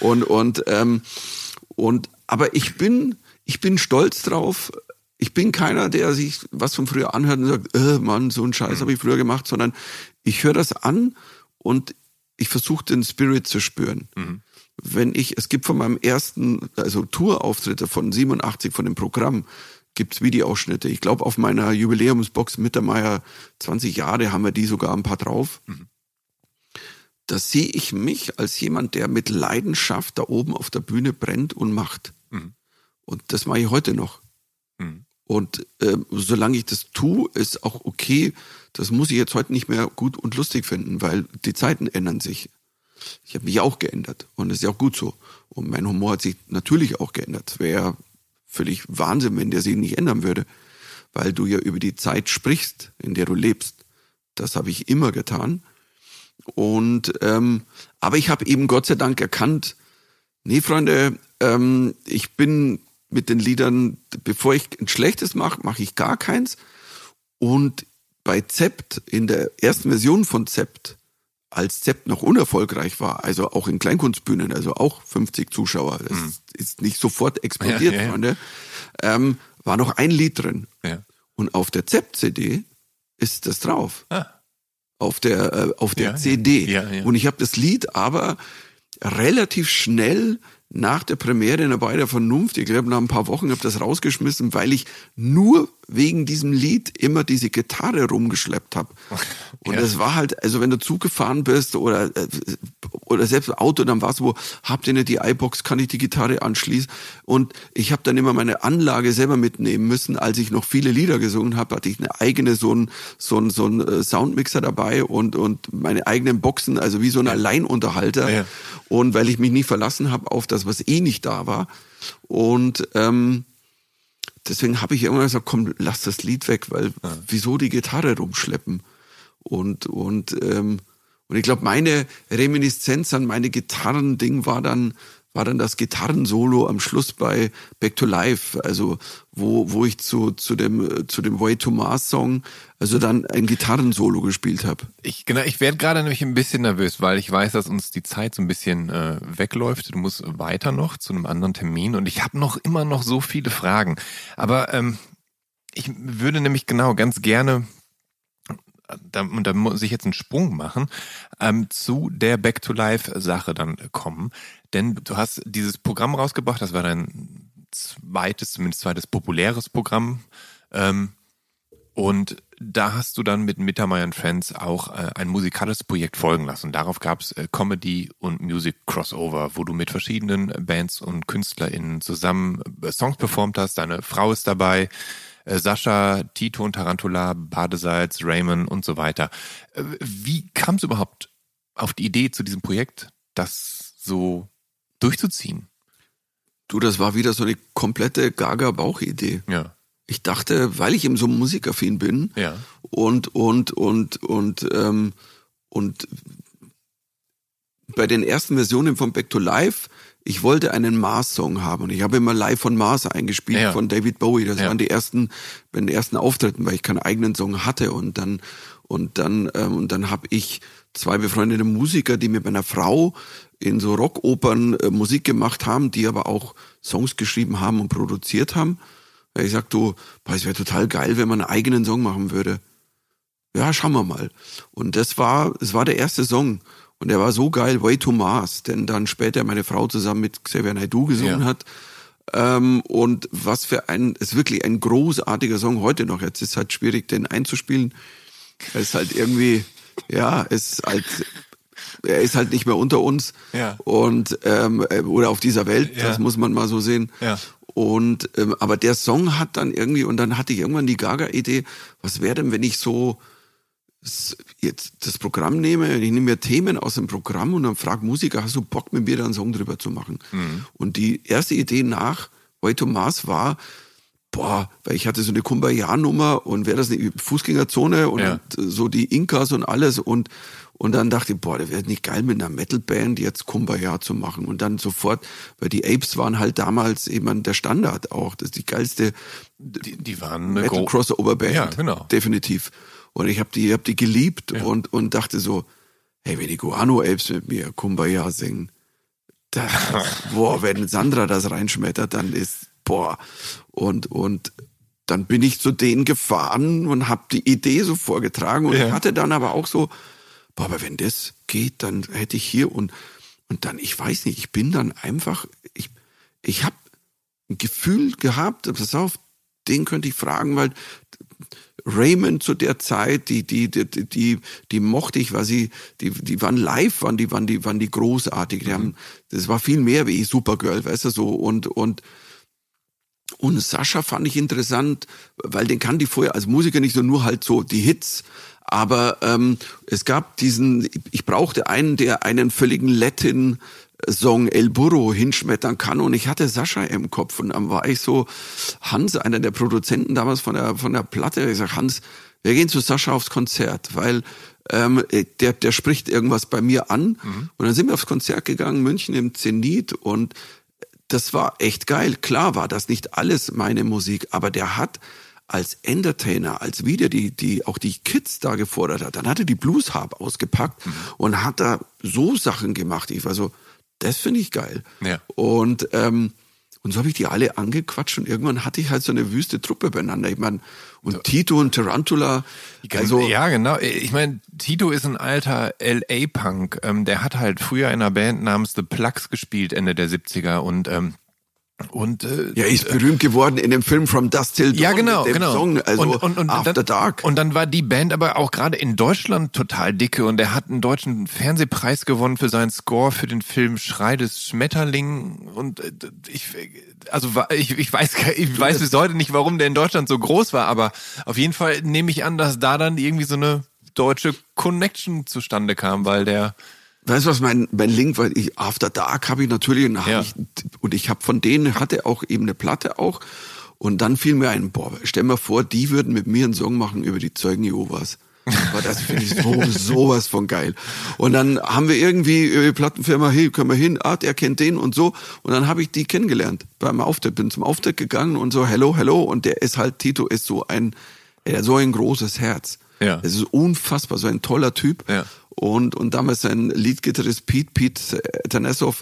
Aber ich bin stolz drauf. Ich bin keiner, der sich was von früher anhört und sagt, Mann, so einen Scheiß habe ich früher gemacht, sondern ich höre das an und ich versuche den Spirit zu spüren. Es gibt von meinem ersten, Tourauftritt von 87 von dem Programm, gibt's Videoausschnitte. Ich glaube, auf meiner Jubiläumsbox Mittermeier 20 Jahre haben wir die sogar ein paar drauf. da sehe ich mich als jemand, der mit Leidenschaft da oben auf der Bühne brennt und macht. Und das mache ich heute noch. Und solange ich das tue, ist auch okay. Das muss ich jetzt heute nicht mehr gut und lustig finden, weil die Zeiten ändern sich. Ich habe mich auch geändert und das ist ja auch gut so. Und mein Humor hat sich natürlich auch geändert. Es wäre ja völlig Wahnsinn, wenn der sich nicht ändern würde, weil du ja über die Zeit sprichst, in der du lebst. Das habe ich immer getan. Und aber ich habe eben Gott sei Dank erkannt, nee, Freunde, ich bin mit den Liedern, bevor ich ein schlechtes mache, mache ich gar keins. Und bei Zept, in der ersten Version von Zept, als Zept noch unerfolgreich war, also auch in Kleinkunstbühnen, also auch 50 Zuschauer, das ist nicht sofort explodiert, Freunde, war noch ein Lied drin. Ja. Und auf der Zept-CD ist das drauf. Auf der CD. Ja. Und ich habe das Lied aber relativ schnell nach der Premiere in der Bei der Vernunft, ich glaube nach ein paar Wochen, habe das rausgeschmissen, weil ich nur wegen diesem Lied immer diese Gitarre rumgeschleppt habe. Und das war halt, also wenn du Zug gefahren bist oder selbst Auto, dann war es wo, habt ihr nicht die iBox, kann ich die Gitarre anschließen? Und ich habe dann immer meine Anlage selber mitnehmen müssen. Als ich noch viele Lieder gesungen habe, hatte ich eine eigene so ein Soundmixer dabei und meine eigenen Boxen, also wie so ein Alleinunterhalter. Ja. Und weil ich mich nicht verlassen habe auf das, was eh nicht da war. Und deswegen habe ich irgendwann gesagt, komm, lass das Lied weg, weil wieso die Gitarre rumschleppen? Und ich glaube, meine Reminiszenz an meine Gitarrending war dann das Gitarrensolo am Schluss bei Back to Life, also wo ich zu dem Way to Mars Song, also dann ein Gitarrensolo gespielt habe. Ich werde gerade nämlich ein bisschen nervös, weil ich weiß, dass uns die Zeit so ein bisschen wegläuft. Du musst weiter noch zu einem anderen Termin und ich habe immer noch so viele Fragen. Aber ich würde nämlich ganz gerne, da muss ich jetzt einen Sprung machen, zu der Back-to-Life-Sache dann kommen. Denn du hast dieses Programm rausgebracht, das war dein zweites populäres Programm. Und da hast du dann mit Mittermeier & Friends auch ein musikalisches Projekt folgen lassen. Und darauf gab es Comedy und Music Crossover, wo du mit verschiedenen Bands und KünstlerInnen zusammen Songs performt hast. Deine Frau ist dabei, Sascha, Tito und Tarantula, Badesalz, Raymond und so weiter. Wie kam es überhaupt auf die Idee zu diesem Projekt, das so durchzuziehen? Du, das war wieder so eine komplette Gaga-Bauch-Idee. Ja. Ich dachte, weil ich eben so musikaffin bin und bei den ersten Versionen von Back to Life, ich wollte einen Mars-Song haben und ich habe immer Live von Mars eingespielt von David Bowie. Das waren bei den ersten Auftritten, weil ich keinen eigenen Song hatte und dann habe ich zwei befreundete Musiker, die mit meiner Frau in so Rockopern Musik gemacht haben, die aber auch Songs geschrieben haben und produziert haben. Ich sag, es wäre total geil, wenn man einen eigenen Song machen würde. Ja, schauen wir mal. Und es war der erste Song. Und der war so geil, Way to Mars, denn dann später meine Frau zusammen mit Xavier Naidoo gesungen hat. Und ist wirklich ein großartiger Song heute noch. Jetzt ist halt schwierig, den einzuspielen. Er ist halt irgendwie, er ist halt nicht mehr unter uns und oder auf dieser Welt, das muss man mal so sehen. Ja. Und aber der Song hat dann irgendwie, und dann hatte ich irgendwann die Gaga-Idee, was wäre denn, wenn ich so jetzt das Programm nehme, ich nehme mir Themen aus dem Programm und dann frage Musiker, hast du Bock, mit mir da einen Song drüber zu machen? Und die erste Idee nach Way to Mars war, weil ich hatte so eine Kumbaya-Nummer und wäre das eine Fußgängerzone und so die Inkas und alles und dann dachte ich, das wäre nicht geil mit einer Metal-Band jetzt Kumbaya zu machen und dann sofort, weil die Apes waren halt damals eben der Standard auch, das ist die geilste die waren Metal-Crossover-Band, definitiv. Und ich hab die geliebt und dachte so, hey, wenn die Guano Apes mit mir Kumbaya singen, wenn Sandra das reinschmettert, dann ist, und dann bin ich zu denen gefahren und hab die Idee so vorgetragen und ich hatte dann aber auch so, aber wenn das geht, dann hätte ich hier und dann, ich weiß nicht, ich bin dann einfach, ich habe ein Gefühl gehabt, pass auf, den könnte ich fragen, weil Raymond zu der Zeit, die mochte ich, weil die waren live, waren die großartig. Das war viel mehr wie Supergirl, weißt du, so. Und Sascha fand ich interessant, weil den kannte ich vorher als Musiker nicht so, nur halt so die Hits. Aber es gab ich brauchte einen, der einen völligen Latin-Song El Burro hinschmettern kann, und ich hatte Sascha im Kopf, und dann war ich so, Hans, einer der Produzenten damals von der Platte, ich sag, Hans, wir gehen zu Sascha aufs Konzert, weil der spricht irgendwas bei mir an. Und dann sind wir aufs Konzert gegangen, München im Zenit, und das war echt geil. Klar war das nicht alles meine Musik, aber der hat als Entertainer, als wieder auch die Kids da gefordert hat, dann hat er die Blues Harp ausgepackt und hat da so Sachen gemacht. Ich war so, das finde ich geil. Ja. Und so habe ich die alle angequatscht, und irgendwann hatte ich halt so eine wüste Truppe beieinander. Ich meine, und Tito und Tarantula. Also, ja, genau. Ich meine, Tito ist ein alter LA-Punk. Der hat halt früher in einer Band namens The Plugs gespielt, Ende der 70er. Und ist berühmt geworden in dem Film From Dusk Till Dawn. Ja, genau, mit dem Song, also und After Dark. Und dann war die Band aber auch gerade in Deutschland total dicke, und er hat einen deutschen Fernsehpreis gewonnen für seinen Score für den Film Schrei des Schmetterling, und ich weiß bis heute nicht, warum der in Deutschland so groß war, aber auf jeden Fall nehme ich an, dass da dann irgendwie so eine deutsche Connection zustande kam, weil der... Weißt du, was mein Link war? After Dark habe ich natürlich, und ich habe von denen, hatte auch eben eine Platte auch, und dann fiel mir ein, stell mir vor, die würden mit mir einen Song machen über die Zeugen Jehovas. Aber das finde ich sowas von geil. Und dann haben wir irgendwie über die Plattenfirma, hey, können wir hin, der kennt den und so. Und dann habe ich die kennengelernt beim Auftritt, bin zum Auftritt gegangen und so, hello, und der ist halt, Tito ist so ein großes Herz. Ja. Das ist unfassbar, so ein toller Typ. Ja. Und damals sein Leadgitarrist Pete Tanasov,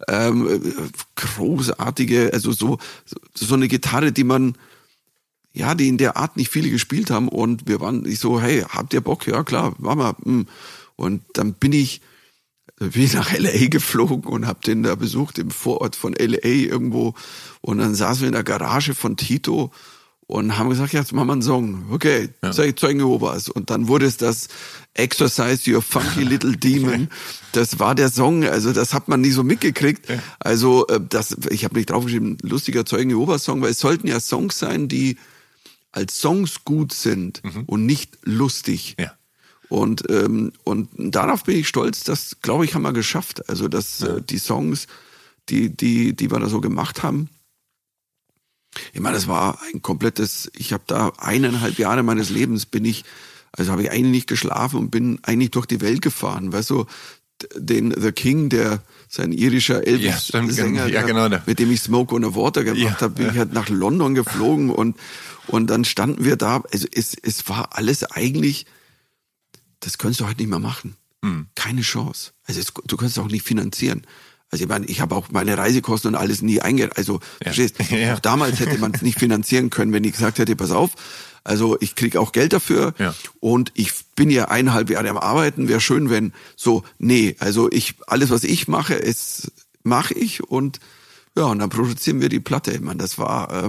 großartige, also so eine Gitarre, die in der Art nicht viele gespielt haben, und ich so, hey, habt ihr Bock? Ja, klar, machen wir. Und dann bin ich nach LA geflogen und hab den da besucht im Vorort von LA irgendwo, und dann saßen wir in der Garage von Tito und haben gesagt, jetzt machen wir einen Song. Okay, Zeugen Jehovas. Und dann wurde es das Exercise Your Funky Little Demon. Das war der Song, also das hat man nie so mitgekriegt. Also ich habe nicht draufgeschrieben, lustiger Zeugen Jehovas Song, weil es sollten ja Songs sein, die als Songs gut sind und nicht lustig. Ja. Und darauf bin ich stolz, das, glaube ich, haben wir geschafft. Also dass die Songs, die wir da so gemacht haben, ich meine, das war ein komplettes, ich habe da 1,5 Jahre meines Lebens habe ich eigentlich nicht geschlafen und bin eigentlich durch die Welt gefahren. Weißt du, The King, sein irischer Elvis-Sänger, mit dem ich Smoke on the Water gemacht habe, bin ich halt nach London geflogen, und dann standen wir da. Also es war alles eigentlich, das könntest du heute nicht mehr machen. Keine Chance. Also du kannst es auch nicht finanzieren. Also ich meine, ich habe auch meine Reisekosten und alles nie verstehst, auch damals hätte man es nicht finanzieren können, wenn ich gesagt hätte, pass auf, also ich kriege auch Geld dafür, und ich bin ja 1,5 Jahre am Arbeiten, wäre schön, wenn also alles, was ich mache, mache ich, und dann produzieren wir die Platte. Ich meine, das war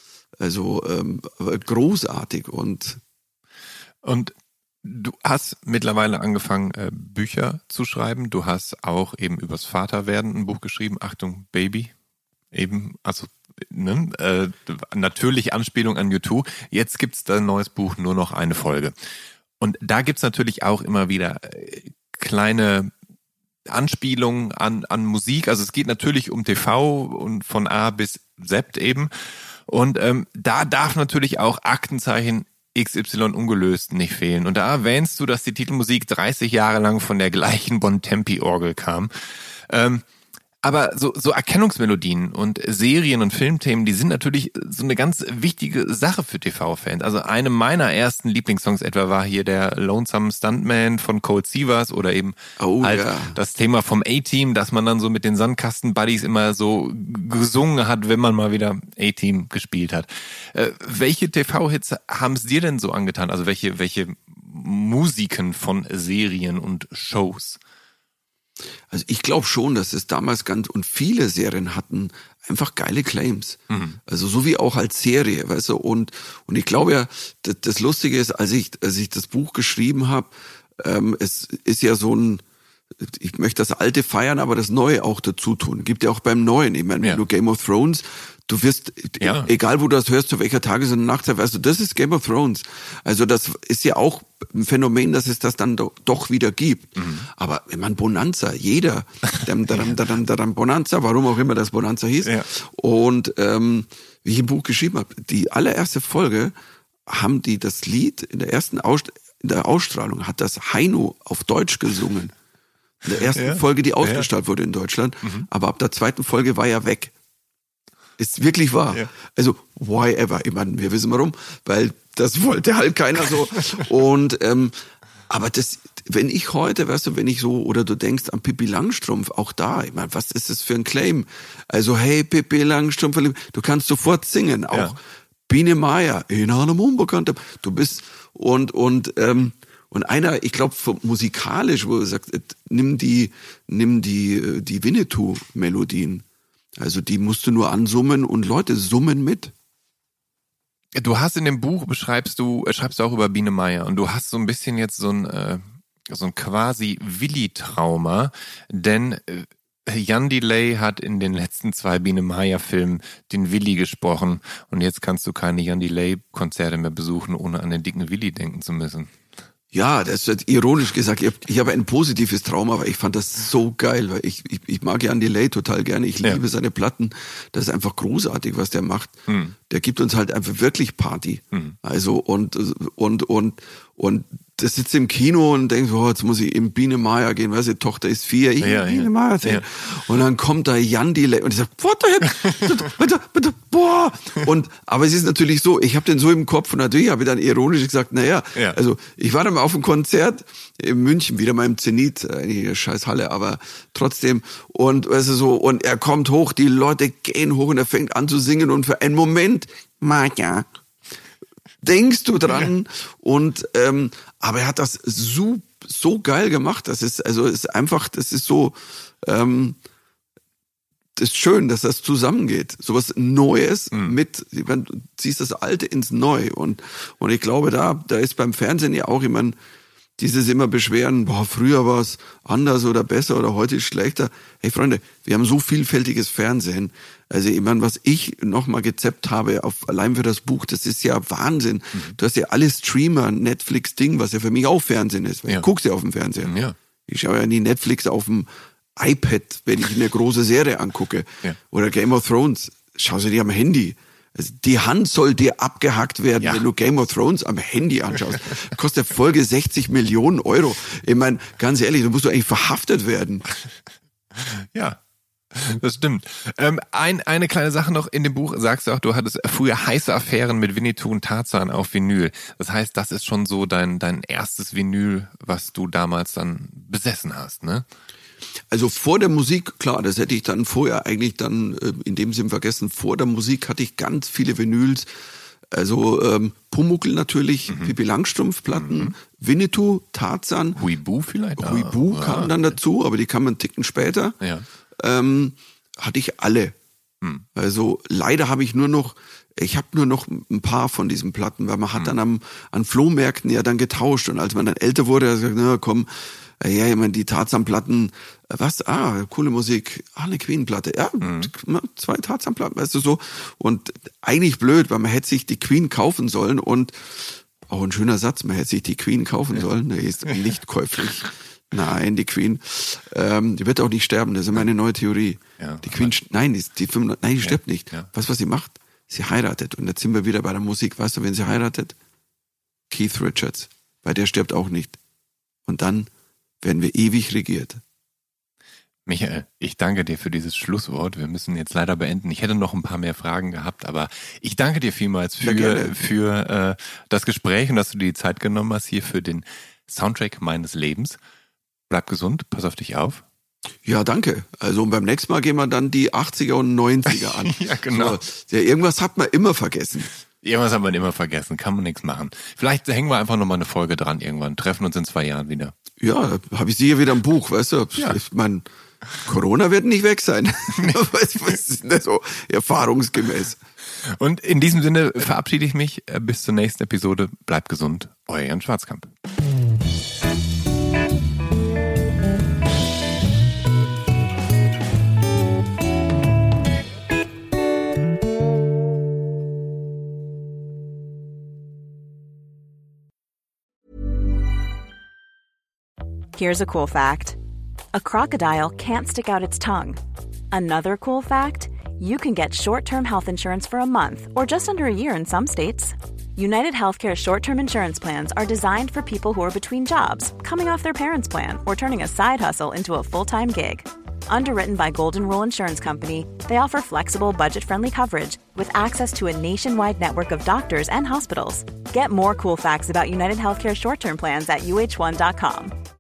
großartig, und du hast mittlerweile angefangen, Bücher zu schreiben. Du hast auch eben übers Vaterwerden ein Buch geschrieben. Achtung, Baby. Eben, also natürlich Anspielung an U2. Jetzt gibt's da ein neues Buch, nur noch eine Folge. Und da gibt's natürlich auch immer wieder kleine Anspielungen an Musik. Also es geht natürlich um TV und von A bis Z eben. Und da darf natürlich auch Aktenzeichen XY ungelöst nicht fehlen. Und da erwähnst du, dass die Titelmusik 30 Jahre lang von der gleichen Bontempi-Orgel kam. Aber so Erkennungsmelodien und Serien- und Filmthemen, die sind natürlich so eine ganz wichtige Sache für TV-Fans. Also eine meiner ersten Lieblingssongs etwa war hier der Lonesome Stuntman von Cold Sievers oder eben das Thema vom A-Team, dass man dann so mit den Sandkasten-Buddies immer so gesungen hat, wenn man mal wieder A-Team gespielt hat. Welche TV-Hits haben es dir denn so angetan? Also welche Musiken von Serien und Shows? Also ich glaube schon, dass es damals und viele Serien hatten einfach geile Claims. Also so wie auch als Serie, weißt du, und ich glaube ja, das Lustige ist, als ich das Buch geschrieben habe, es ist ja so ein, ich möchte das Alte feiern, aber das Neue auch dazu tun. Gibt ja auch beim Neuen. Ich meine, wenn du Game of Thrones, du wirst, egal wo du das hörst, zu welcher Tages- und Nachtzeit, weißt du, das ist Game of Thrones. Also das ist ja auch ein Phänomen, dass es das dann doch wieder gibt. Aber ich meine, Bonanza, jeder, Bonanza, warum auch immer das Bonanza hieß. Ja. Und wie ich im Buch geschrieben habe, die allererste Folge haben die das Lied in der ersten in der Ausstrahlung hat das Heino auf Deutsch gesungen. In der ersten Folge, die ausgestrahlt wurde in Deutschland. Aber ab der zweiten Folge war er weg. Ist wirklich wahr. Ja. Also, why ever? Ich meine, wir wissen warum. Weil das wollte halt keiner so. Und, aber das, wenn ich heute, weißt du, wenn ich so, oder du denkst an Pippi Langstrumpf, auch da, ich meine, was ist das für ein Claim? Also, hey, Pippi Langstrumpf, du kannst sofort singen. Auch Biene Meier, in einem Unbekannten. Du bist, und einer, ich glaube, musikalisch, wo er sagt, nimm die Winnetou-Melodien. Also die musst du nur ansummen und Leute summen mit. Du hast in dem Buch, schreibst du auch über Biene Meier und du hast so ein bisschen jetzt so ein quasi Willi-Trauma, denn Jan Delay hat in den letzten 2 Biene Meier-Filmen den Willi gesprochen und jetzt kannst du keine Jan Delay-Konzerte mehr besuchen, ohne an den dicken Willi denken zu müssen. Ja, das wird ironisch gesagt. Ich habe ein positives Trauma, aber ich fand das so geil, weil ich mag Jan Delay total gerne. Ich liebe seine Platten. Das ist einfach großartig, was der macht. Der gibt uns halt einfach wirklich Party. Also und das sitzt im Kino und denkt, oh, jetzt muss ich in Biene Meier gehen, weißt du, die Tochter ist 4, ich Biene Meier sehen. Ja. Und dann kommt da Jan Delay und ich sag, what the heck? bitte, boah. Aber es ist natürlich so, ich habe den so im Kopf und natürlich habe ich dann ironisch gesagt, also ich war dann mal auf einem Konzert in München, wieder mal im Zenit, eine scheiß Halle, aber trotzdem, und weißt du so, und er kommt hoch, die Leute gehen hoch und er fängt an zu singen und für einen Moment, Maja, denkst du dran und aber er hat das so geil gemacht, das ist so das ist schön, dass das zusammengeht, sowas Neues mit, du ziehst das Alte ins Neue und ich glaube da ist beim Fernsehen ja auch immer dieses immer beschweren, früher war es anders oder besser oder heute ist schlechter. Hey Freunde, wir haben so vielfältiges Fernsehen. Also ich meine, was ich nochmal gezappt habe, allein für das Buch, das ist ja Wahnsinn. Du hast ja alle Streamer, Netflix-Ding, was ja für mich auch Fernsehen ist. Weil ich guck's ja auf dem Fernseher. Ja. Ich schaue ja nie Netflix auf dem iPad, wenn ich eine große Serie angucke. Ja. Oder Game of Thrones, schau sie dir am Handy. Also die Hand soll dir abgehackt werden, wenn du Game of Thrones am Handy anschaust. Kostet Folge 60 Millionen Euro. Ich meine, ganz ehrlich, da musst du eigentlich verhaftet werden. Ja, das stimmt. Eine kleine Sache noch in dem Buch, sagst du auch, du hattest früher heiße Affären mit Winnetou und Tarzan auf Vinyl. Das heißt, das ist schon so dein erstes Vinyl, was du damals dann besessen hast, ne? Also vor der Musik, klar, das hätte ich dann vorher eigentlich dann in dem Sinn vergessen. Vor der Musik hatte ich ganz viele Vinyls. Also Pumuckl natürlich, Pippi Langstrumpf-Platten, Winnetou, Tarzan. Huibu vielleicht? Huibu kam dann dazu, aber die kamen einen Ticken später. Ja. Hatte ich alle. Also leider habe ich nur noch ein paar von diesen Platten, weil man hat dann an Flohmärkten ja dann getauscht und als man dann älter wurde, hat gesagt, na komm, ja, ich meine, die Tarzan-Platten, was? Coole Musik. Eine Queen-Platte. Ja, 2 Tarzan-Platten, weißt du so. Und eigentlich blöd, weil man hätte sich die Queen kaufen sollen und auch ein schöner Satz, man hätte sich die Queen kaufen sollen. Die ist nicht käuflich. Nein, die Queen, die wird auch nicht sterben. Das ist meine neue Theorie. Ja, die Queen, die stirbt nicht. Ja. Weißt du, was sie macht? Sie heiratet. Und jetzt sind wir wieder bei der Musik. Weißt du, wen sie heiratet? Keith Richards. Weil der stirbt auch nicht. Und dann werden wir ewig regiert. Michael, ich danke dir für dieses Schlusswort. Wir müssen jetzt leider beenden. Ich hätte noch ein paar mehr Fragen gehabt, aber ich danke dir vielmals für das Gespräch und dass du dir die Zeit genommen hast hier für den Soundtrack meines Lebens. Bleib gesund, pass auf dich auf. Ja, danke. Also beim nächsten Mal gehen wir dann die 80er und 90er an. Ja, genau. So, irgendwas hat man immer vergessen. Irgendwas hat man immer vergessen, kann man nichts machen. Vielleicht hängen wir einfach nochmal eine Folge dran irgendwann, treffen uns in 2 Jahren wieder. Ja, habe ich sicher wieder im Buch, weißt du? Ja. Ich meine, Corona wird nicht weg sein. Was ist denn so erfahrungsgemäß? Und in diesem Sinne verabschiede ich mich. Bis zur nächsten Episode. Bleibt gesund. Euer Jan Schwarzkamp. Here's a cool fact. A crocodile can't stick out its tongue. Another cool fact, you can get short-term health insurance for a month or just under a year in some states. United Healthcare short-term insurance plans are designed for people who are between jobs, coming off their parents' plan, or turning a side hustle into a full-time gig. Underwritten by Golden Rule Insurance Company, they offer flexible, budget-friendly coverage with access to a nationwide network of doctors and hospitals. Get more cool facts about United Healthcare short-term plans at uh1.com.